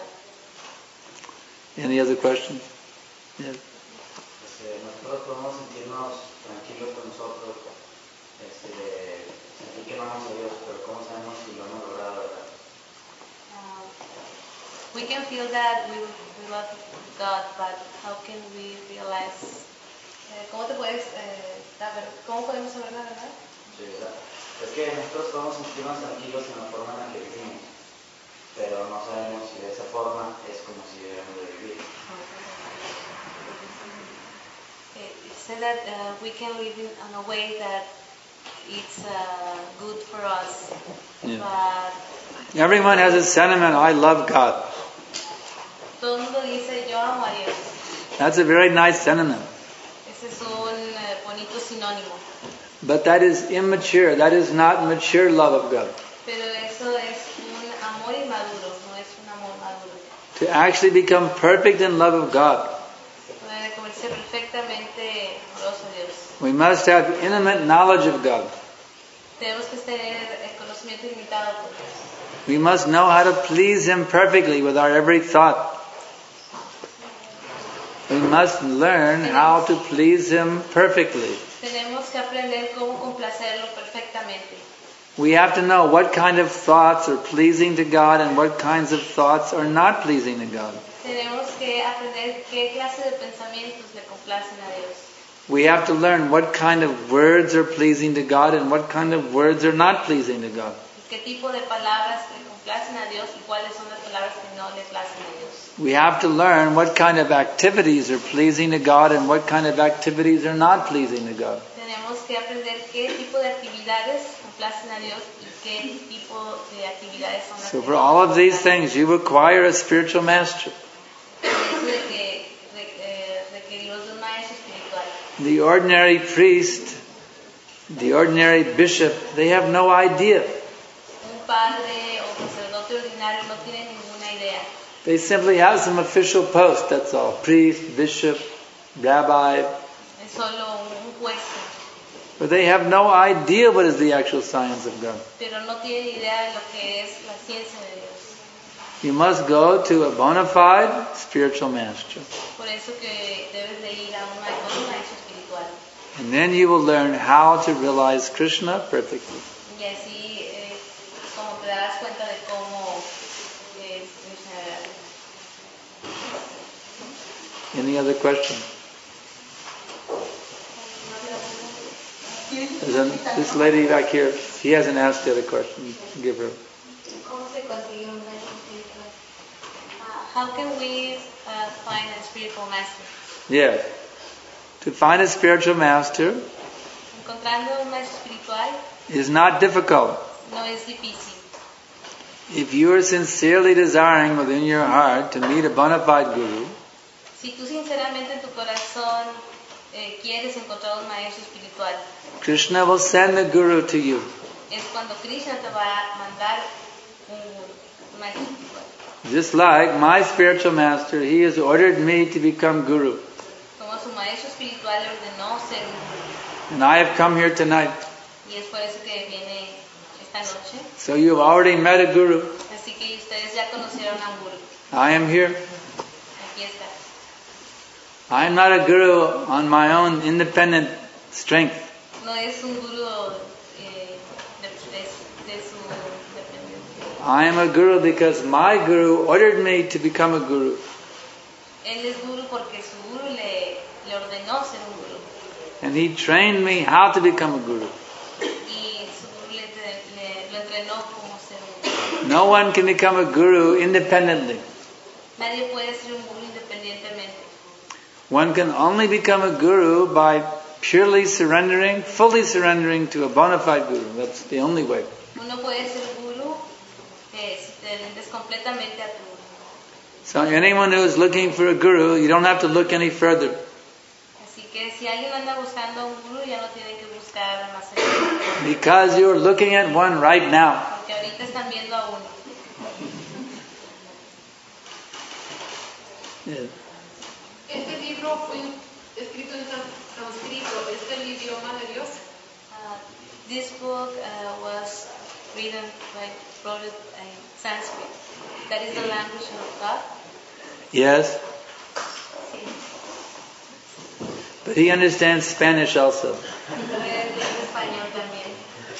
Speaker 2: Any other questions? Yes.
Speaker 10: Pues, eh, nosotros podemos sentirnos tranquilos con nosotros, este, sentir que no amamos a Dios, pero ¿cómo sabemos si lo hemos logrado, verdad?
Speaker 3: Uh, we can feel that we, we love God, but how can we realize? Eh, ¿Cómo te puedes eh, saber? ¿Cómo podemos saber la verdad?
Speaker 10: Sí, ¿verdad? Es que nosotros podemos sentirnos tranquilos en la forma en la que vivimos, pero no sabemos si de esa forma es como si debemos de vivir.
Speaker 3: It said that uh, we can live in, in a way that it's uh, good for us,
Speaker 2: Yeah.
Speaker 3: but
Speaker 2: Everyone has a sentiment, I love God.
Speaker 3: todo el mundo dice yo amo a Dios.
Speaker 2: That's a very nice sentiment.
Speaker 3: Ese es un eh, bonito sinónimo,
Speaker 2: But that is immature. That is not mature love of God.
Speaker 3: pero eso es un amor inmaduro, no es un amor maduro.
Speaker 2: To actually become perfect in love of God,
Speaker 3: Puede convertirse perfectamente amoroso a Dios.
Speaker 2: we must have intimate knowledge of God.
Speaker 3: Tenemos que tener el conocimiento ilimitado por Dios.
Speaker 2: We must know how to please Him perfectly with our every thought. We must learn how to please Him perfectly.
Speaker 3: Tenemos que aprender cómo complacerlo perfectamente.
Speaker 2: We have to know what kind of thoughts are pleasing to God and what kinds of thoughts are not pleasing to God.
Speaker 3: Tenemos que aprender qué clase de pensamientos le complacen a Dios.
Speaker 2: We have to learn what kind of words are pleasing to God and what kind of words are not pleasing to God.
Speaker 3: ¿Qué tipo de palabras le complacen a Dios y cuáles son las palabras que no le placen a Dios?
Speaker 2: We have to learn what kind of activities are pleasing to God and what kind of activities are not pleasing to God.
Speaker 3: Tenemos que aprender qué tipo de actividades complacen a Dios y qué tipo de actividades son las
Speaker 2: So
Speaker 3: que
Speaker 2: for
Speaker 3: no
Speaker 2: all of these
Speaker 3: complacen.
Speaker 2: things, you require a spiritual master.
Speaker 3: Por eso de que re- eh, requerimos de un maestro espiritual.
Speaker 2: The ordinary priest, the ordinary bishop, they have no idea.
Speaker 3: Un padre o sacerdote ordinario no tiene ninguna idea.
Speaker 2: They simply have some official post, that's all. Priest, bishop, rabbi.
Speaker 3: Es solo un puesto,
Speaker 2: But they have no idea what is the actual science of God.
Speaker 3: pero no tiene idea de lo que es la ciencia de Dios.
Speaker 2: you must go to a bona fide spiritual master.
Speaker 3: Por eso que debes de ir a un ma- con un maestro espiritual.
Speaker 2: And then you will learn how to realize Krishna perfectly.
Speaker 3: Y así es como te darás cuenta de cómo es Krishna de verdad.
Speaker 2: Any other question? There's a- This lady back here, she hasn't asked the other question. Give her.
Speaker 3: ¿Cómo se consigue un maestro espiritual? Uh, how can we uh, find a spiritual master?
Speaker 2: Yeah. To find a spiritual master
Speaker 3: Encontrando un maestro espiritual
Speaker 2: is not difficult.
Speaker 3: no es difícil.
Speaker 2: If you are sincerely desiring within your heart to meet a bona fide guru,
Speaker 3: Si tú sinceramente en tu corazón eh, quieres encontrar un maestro espiritual,
Speaker 2: Krishna will send the guru to you.
Speaker 3: es cuando Krishna te va a mandar un, un maestro espiritual.
Speaker 2: Just like my spiritual master, he has ordered me to become guru.
Speaker 3: Como su maestro espiritual le ordenó ser un guru.
Speaker 2: And I have come here tonight.
Speaker 3: Y es por eso que viene esta noche.
Speaker 2: So you have already met a guru.
Speaker 3: Así que ustedes ya conocieron a un guru.
Speaker 2: I am here.
Speaker 3: Aquí está.
Speaker 2: I am not a guru on my own independent strength.
Speaker 3: No es un guru eh, de, de, de su dependencia.
Speaker 2: I am a guru because my guru ordered me to become a guru.
Speaker 3: Él es guru porque su guru le, le ordenó ser un guru.
Speaker 2: And he trained me how to become a guru.
Speaker 3: Y su guru le, le, lo entrenó como ser un guru.
Speaker 2: No one can become a guru independently.
Speaker 3: Nadie puede ser un guru independientemente.
Speaker 2: One can only become a guru by purely surrendering, fully surrendering to a bona fide guru. That's the only way.
Speaker 3: Uno puede ser guru eh, si te rindes completamente a tu guru.
Speaker 2: So anyone who is looking for a guru, you don't have to look any further.
Speaker 3: Así que si alguien anda buscando un guru, ya no tiene que buscar más allá.
Speaker 2: Because you are looking at one right now.
Speaker 3: Porque ahorita están viendo a uno.
Speaker 2: Yeah.
Speaker 9: Este libro fue escrito en sánscrito, ¿es el idioma de Dios?
Speaker 3: Uh, this book uh, was written, like, wrote it in Sanskrit. That is the language of God.
Speaker 2: Yes.
Speaker 3: Sí.
Speaker 2: But he understands Spanish also.
Speaker 3: Español también.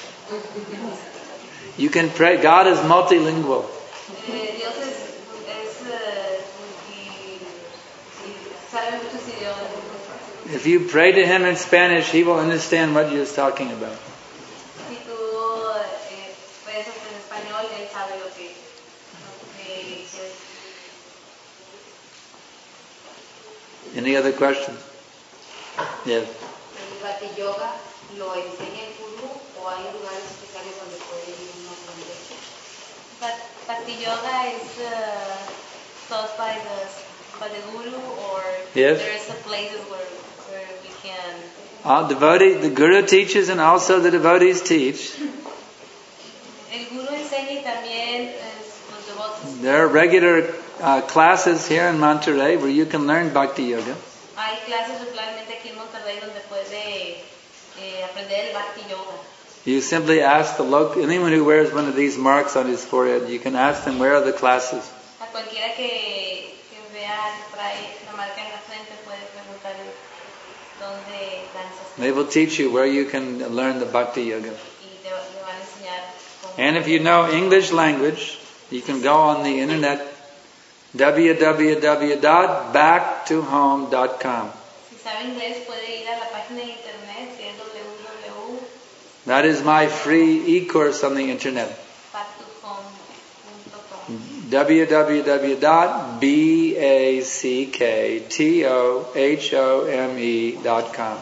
Speaker 2: You can pray. God is multilingual.
Speaker 3: Eh, Dios es, es eh, y, y sabe muchos idiomas.
Speaker 2: If you pray to him in Spanish, he will understand what you're talking about.
Speaker 3: Si tú eh, rezas en español, él sabe lo que, lo que quieres.
Speaker 2: Any other questions? Yes.
Speaker 11: ¿El Bhakti Yoga lo enseña el gurú o hay lugares especiales donde puede ir uno a aprender?
Speaker 3: But Bhakti Yoga is uh, taught by the by the guru, or
Speaker 2: Yes.
Speaker 3: there is a places where where we can.
Speaker 2: All devotee, the guru teaches, and also the devotees teach.
Speaker 3: El guru enseña y también es, los devotos.
Speaker 2: There are regular uh, classes here in Monterey where you can learn Bhakti Yoga.
Speaker 3: Hay clases regularmente aquí en Monterrey donde puede eh, aprender el Bhakti Yoga.
Speaker 2: You simply ask the local, anyone who wears one of these marks on his forehead, you can ask them where are the classes.
Speaker 3: A cualquiera que, que vea que trae la marca en la frente puede preguntar dónde dan esas
Speaker 2: They will teach you where you can learn the Bhakti Yoga.
Speaker 3: y te, te van a enseñar cómo.
Speaker 2: And if you know English language, you can go on the internet, w w w dot back to home dot com.
Speaker 3: Si sabe inglés puede ir a la página de internet que es w w w punto
Speaker 2: That is my free e-course on the internet.
Speaker 3: back to home punto com.
Speaker 2: w w w dot backtohome dot com.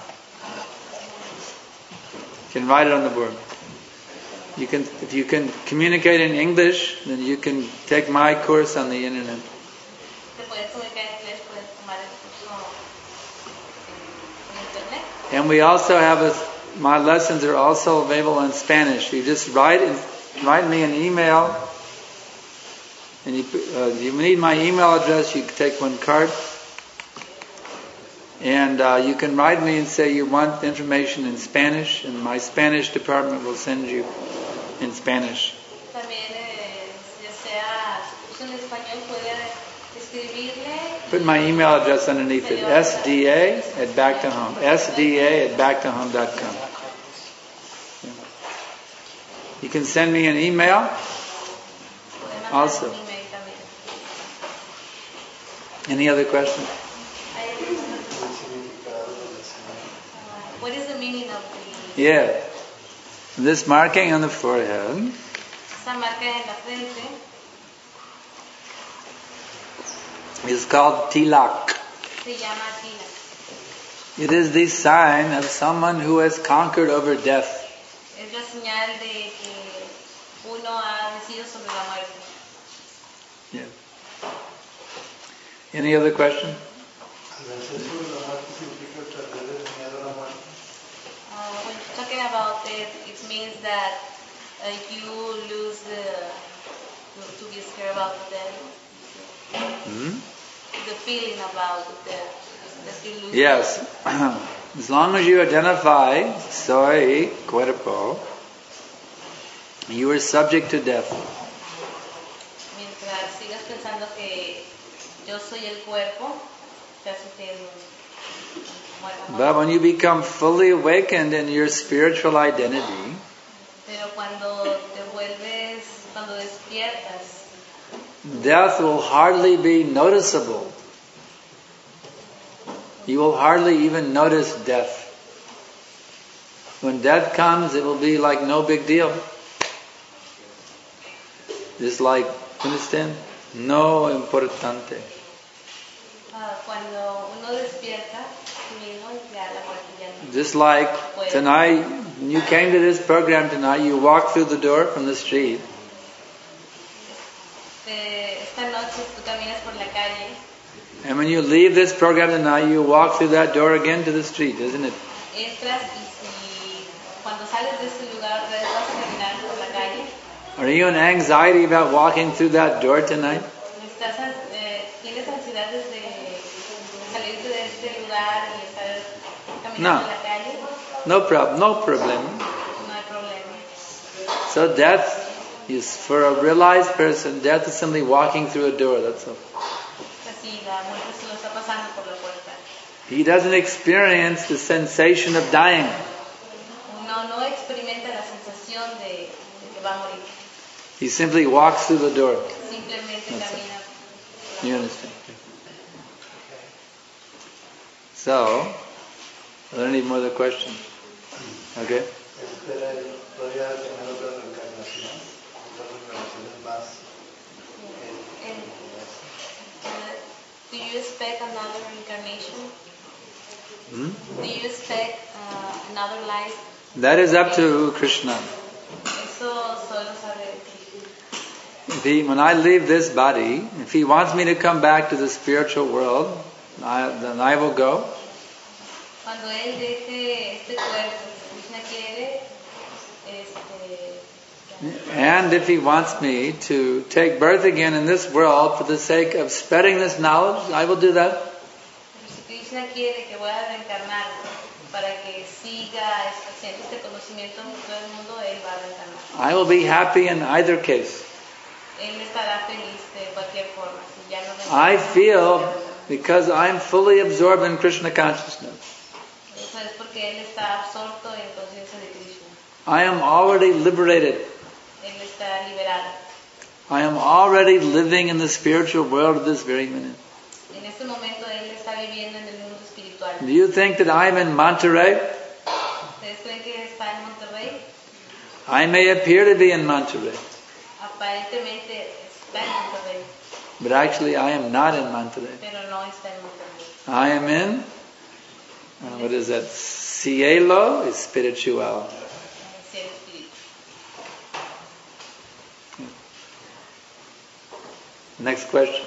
Speaker 2: You can write it on the board. You can, if you can communicate in English, then you can take my course on the internet.
Speaker 3: Te puedes comunicar en inglés, puedes tomar el curso en, en internet.
Speaker 2: And we also have a, my lessons are also available in Spanish. You just write write me an email, and you uh, you need my email address. You can take one card, and uh, you can write me and say you want information in Spanish, and my Spanish department will send you in Spanish.
Speaker 3: También eh, ya sea su curso en escribirle.
Speaker 2: Put my email address underneath it. S D A at back to home. S D A at back to home dot com. You can send me an email also. Any other questions?
Speaker 3: What is the meaning of the...
Speaker 2: Yeah. This marking on the forehead
Speaker 3: Esa marca en la frente
Speaker 2: is called tilak.
Speaker 3: se llama tilak.
Speaker 2: It is the sign of someone who has conquered over death.
Speaker 3: Es la señal de que uno ha vencido sobre la muerte.
Speaker 2: Yeah. Any other question?
Speaker 3: Uh, when you're talking about it, it means that uh, you lose the to be scared about the death.
Speaker 2: Hmm?
Speaker 3: The feeling about the death. That you lose.
Speaker 2: Yes. As long as you identify soy cuerpo, you are subject to death.
Speaker 3: Mientras sigas pensando que yo soy el cuerpo, te hace que muera.
Speaker 2: But when you become fully awakened in your spiritual identity,
Speaker 3: Pero cuando te vuelves, cuando despiertas,
Speaker 2: death will hardly be noticeable. You will hardly even notice death. When death comes, it will be like no big deal. Just like, understand? No importante.
Speaker 3: uh, cuando uno despierta, mismo ya la muerte ya no.
Speaker 2: Just like tonight, when you came to this program tonight, you walked through the door from the street.
Speaker 3: Eh, esta noche tú caminas por la calle.
Speaker 2: And when you leave this program tonight, you walk through that door again to the street, isn't it?
Speaker 3: Entras y si cuando sales de este lugar otra vez vas a caminar por la calle.
Speaker 2: Are you in anxiety about walking through that door tonight?
Speaker 3: Estás, eh, ¿Tienes ansiedad desde salirte de este lugar y estar caminando
Speaker 2: No.
Speaker 3: por la calle?
Speaker 2: No problem, no problem.
Speaker 3: No hay problema.
Speaker 2: So death is, for a realized person, death is simply walking through a door, that's all.
Speaker 3: Así, la muerte se lo está pasando por la puerta.
Speaker 2: He doesn't experience the sensation of dying.
Speaker 3: Uno no experimenta la sensación de, de que va a morir.
Speaker 2: He simply walks through the door.
Speaker 3: Simplemente
Speaker 2: That's
Speaker 3: camina.
Speaker 2: You understand? So, are there any more other questions? Okay?
Speaker 6: Espera él todavía tener otra reencarnación, otras reencarnaciones más.
Speaker 3: And, uh, do you expect another reincarnation?
Speaker 2: Hmm?
Speaker 3: Do you expect uh, another life?
Speaker 2: That is up to Krishna.
Speaker 3: Eso solo sabe Krishna.
Speaker 2: If he, when I leave this body, if he wants me to come back to the spiritual world, I, then I will go.
Speaker 3: Cuando él deje este cuerpo, Krishna quiere, este,
Speaker 2: And if he wants me to take birth again in this world for the sake of spreading this knowledge, I will do that.
Speaker 3: si Krishna quiere que voy a reencarnar para que siga haciendo este conocimiento en todo el mundo, él va a reencarnar.
Speaker 2: I will be happy in either case.
Speaker 3: Él estará feliz de cualquier forma. Si ya no
Speaker 2: I
Speaker 3: reencarna,
Speaker 2: feel, because I'm fully absorbed in Krishna consciousness,
Speaker 3: eso es porque él está absorto en conciencia de Krishna.
Speaker 2: I am already liberated.
Speaker 3: Él está liberado.
Speaker 2: I am already living in the spiritual world at this very minute.
Speaker 3: En este momento él está viviendo en el mundo espiritual.
Speaker 2: Do you think that I'm in Monterey?
Speaker 3: ¿Ustedes creen que está en Monterrey?
Speaker 2: I may appear to be in Monterey,
Speaker 3: Aparentemente está en Monterrey,
Speaker 2: but actually I am not in Monterey.
Speaker 3: pero no está en Monterrey.
Speaker 2: I am in, uh, what is that? Cielo Espiritual.
Speaker 3: En el espíritu.
Speaker 2: Next question.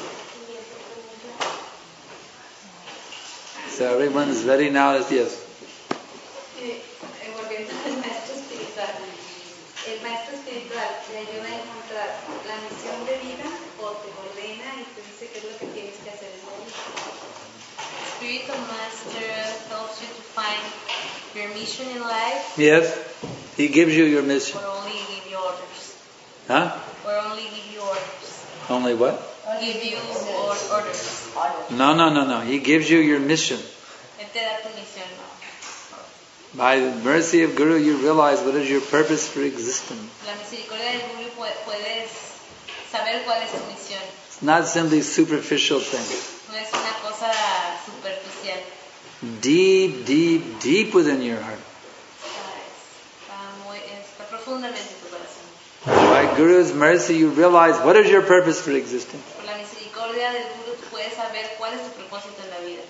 Speaker 2: So everyone's ready now? Yes.
Speaker 11: Eh, eh, volviendo al maestro espiritual, el maestro espiritual te ayuda a encontrar la misión de vida o te ordena y te dice qué es lo que tienes que hacer en la vida.
Speaker 3: Spiritual master helps you to find your mission in life,
Speaker 2: Yes. He gives you your mission.
Speaker 3: or only give you orders.
Speaker 2: Huh?
Speaker 3: Or only give you orders.
Speaker 2: Only what?
Speaker 3: Only give you or orders.
Speaker 2: No, no, no, no. He gives you your mission.
Speaker 3: Él te da tu misión.
Speaker 2: By the mercy of Guru, you realize what is your purpose for existence.
Speaker 3: La misericordia del Guru puedes saber cuál es tu misión.
Speaker 2: It's not simply superficial thing.
Speaker 3: No es una cosa superficial.
Speaker 2: Deep, deep, deep within your heart.
Speaker 3: Está, muy, está profundamente en tu corazón.
Speaker 2: By Guru's mercy, you realize what is your purpose for existing.
Speaker 3: Por la misericordia del Guru, tú puedes saber cuál es tu propósito en la vida.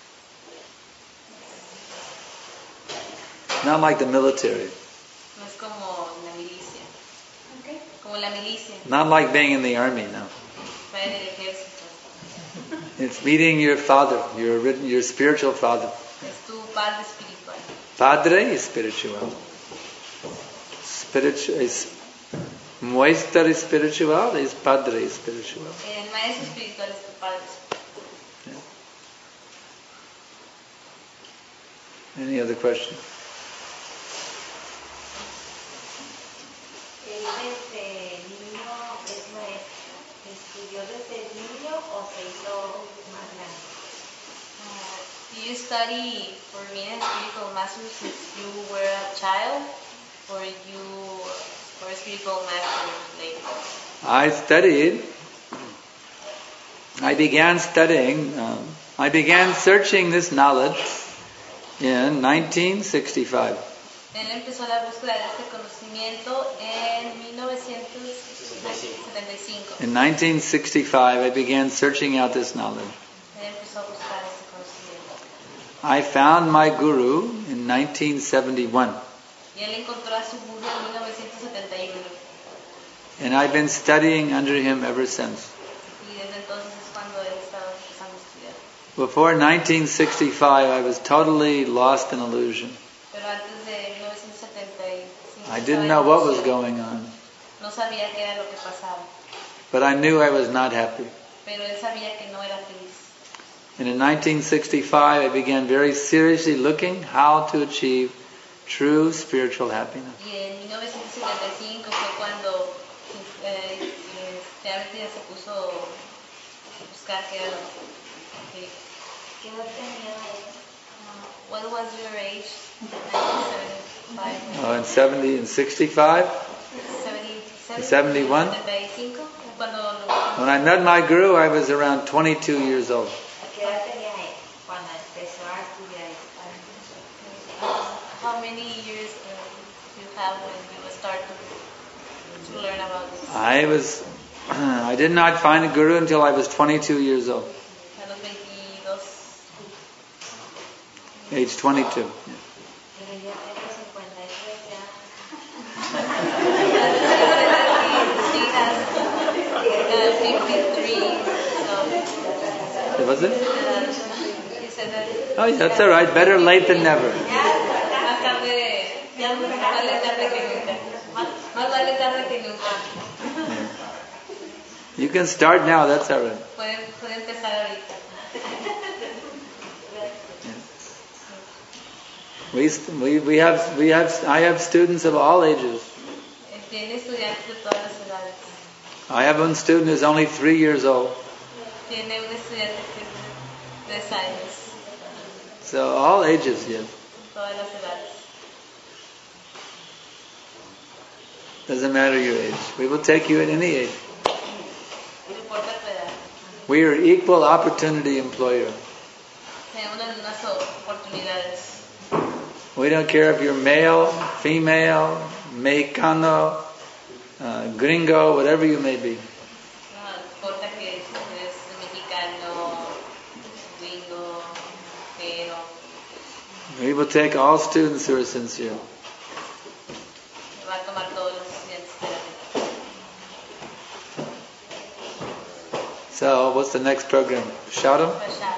Speaker 2: Not like the military.
Speaker 3: No es como la milicia. Okay. Como la milicia.
Speaker 2: Not like being in the army, no.
Speaker 3: Va en el ejército.
Speaker 2: It's meeting your father, your your spiritual father.
Speaker 3: Es tu padre espiritual.
Speaker 2: Padre espiritual. Spiritual is Maestro espiritual is Padre espiritual.
Speaker 3: El maestro espiritual es tu padre.
Speaker 2: Yeah. Any other question?
Speaker 3: Do you study for being a spiritual master since you were a child, or you were a spiritual master later?
Speaker 2: I studied. I began studying. Um, I began searching this knowledge in nineteen sixty-five.
Speaker 3: Él empezó la búsqueda de este conocimiento en mil novecientos setenta y cinco.
Speaker 2: In nineteen sixty-five, I began searching out this knowledge.
Speaker 3: Él empezó a buscar este conocimiento.
Speaker 2: I found my guru in nineteen seventy-one.
Speaker 3: Y él encontró a su guru en mil novecientos setenta y uno.
Speaker 2: And I've been studying under him ever since.
Speaker 3: Y desde entonces es cuando él estaba empezando a estudiar.
Speaker 2: Before nineteen sixty-five, I was totally lost in illusion.
Speaker 3: Pero antes de mil novecientos setenta y cinco,
Speaker 2: I didn't know what was going on.
Speaker 3: No sabía qué era lo que pasaba.
Speaker 2: But I knew I was not happy.
Speaker 3: Pero él sabía que no era feliz.
Speaker 2: And in nineteen sixty-five, I began very seriously looking how to achieve true spiritual happiness.
Speaker 3: Y en mil novecientos setenta y cinco fue cuando eh, realmente se puso a buscar qué era lo que... ¿Qué edad tenía él? What was your age? nineteen seventy-five.
Speaker 2: Oh, in seventy and sixty-five?
Speaker 3: seventy,
Speaker 2: seventy-one?
Speaker 3: setenta y cinco. Cuando
Speaker 2: When I met my guru, I was around twenty-two years old.
Speaker 4: ¿Qué edad tenía él cuando empezó a estudiar?
Speaker 3: How many years uh, you have when you start to, to learn about this?
Speaker 2: I was, I did not find a guru until I was twenty-two years old.
Speaker 3: A los veintidós.
Speaker 2: Age twenty-two. Yeah. Was it? Oh, yeah, that's all right. Better late than never. You can start now. That's all right. We we we have we have I have students of all ages. I have one student who's only three years old. So all ages, yes. Doesn't matter your age. We will take you at any age. We are equal opportunity employer. We don't care if you're male, female, mexicano, uh, gringo, whatever you may be. We will take all students who are sincere. So, what's the next program? Shoutum?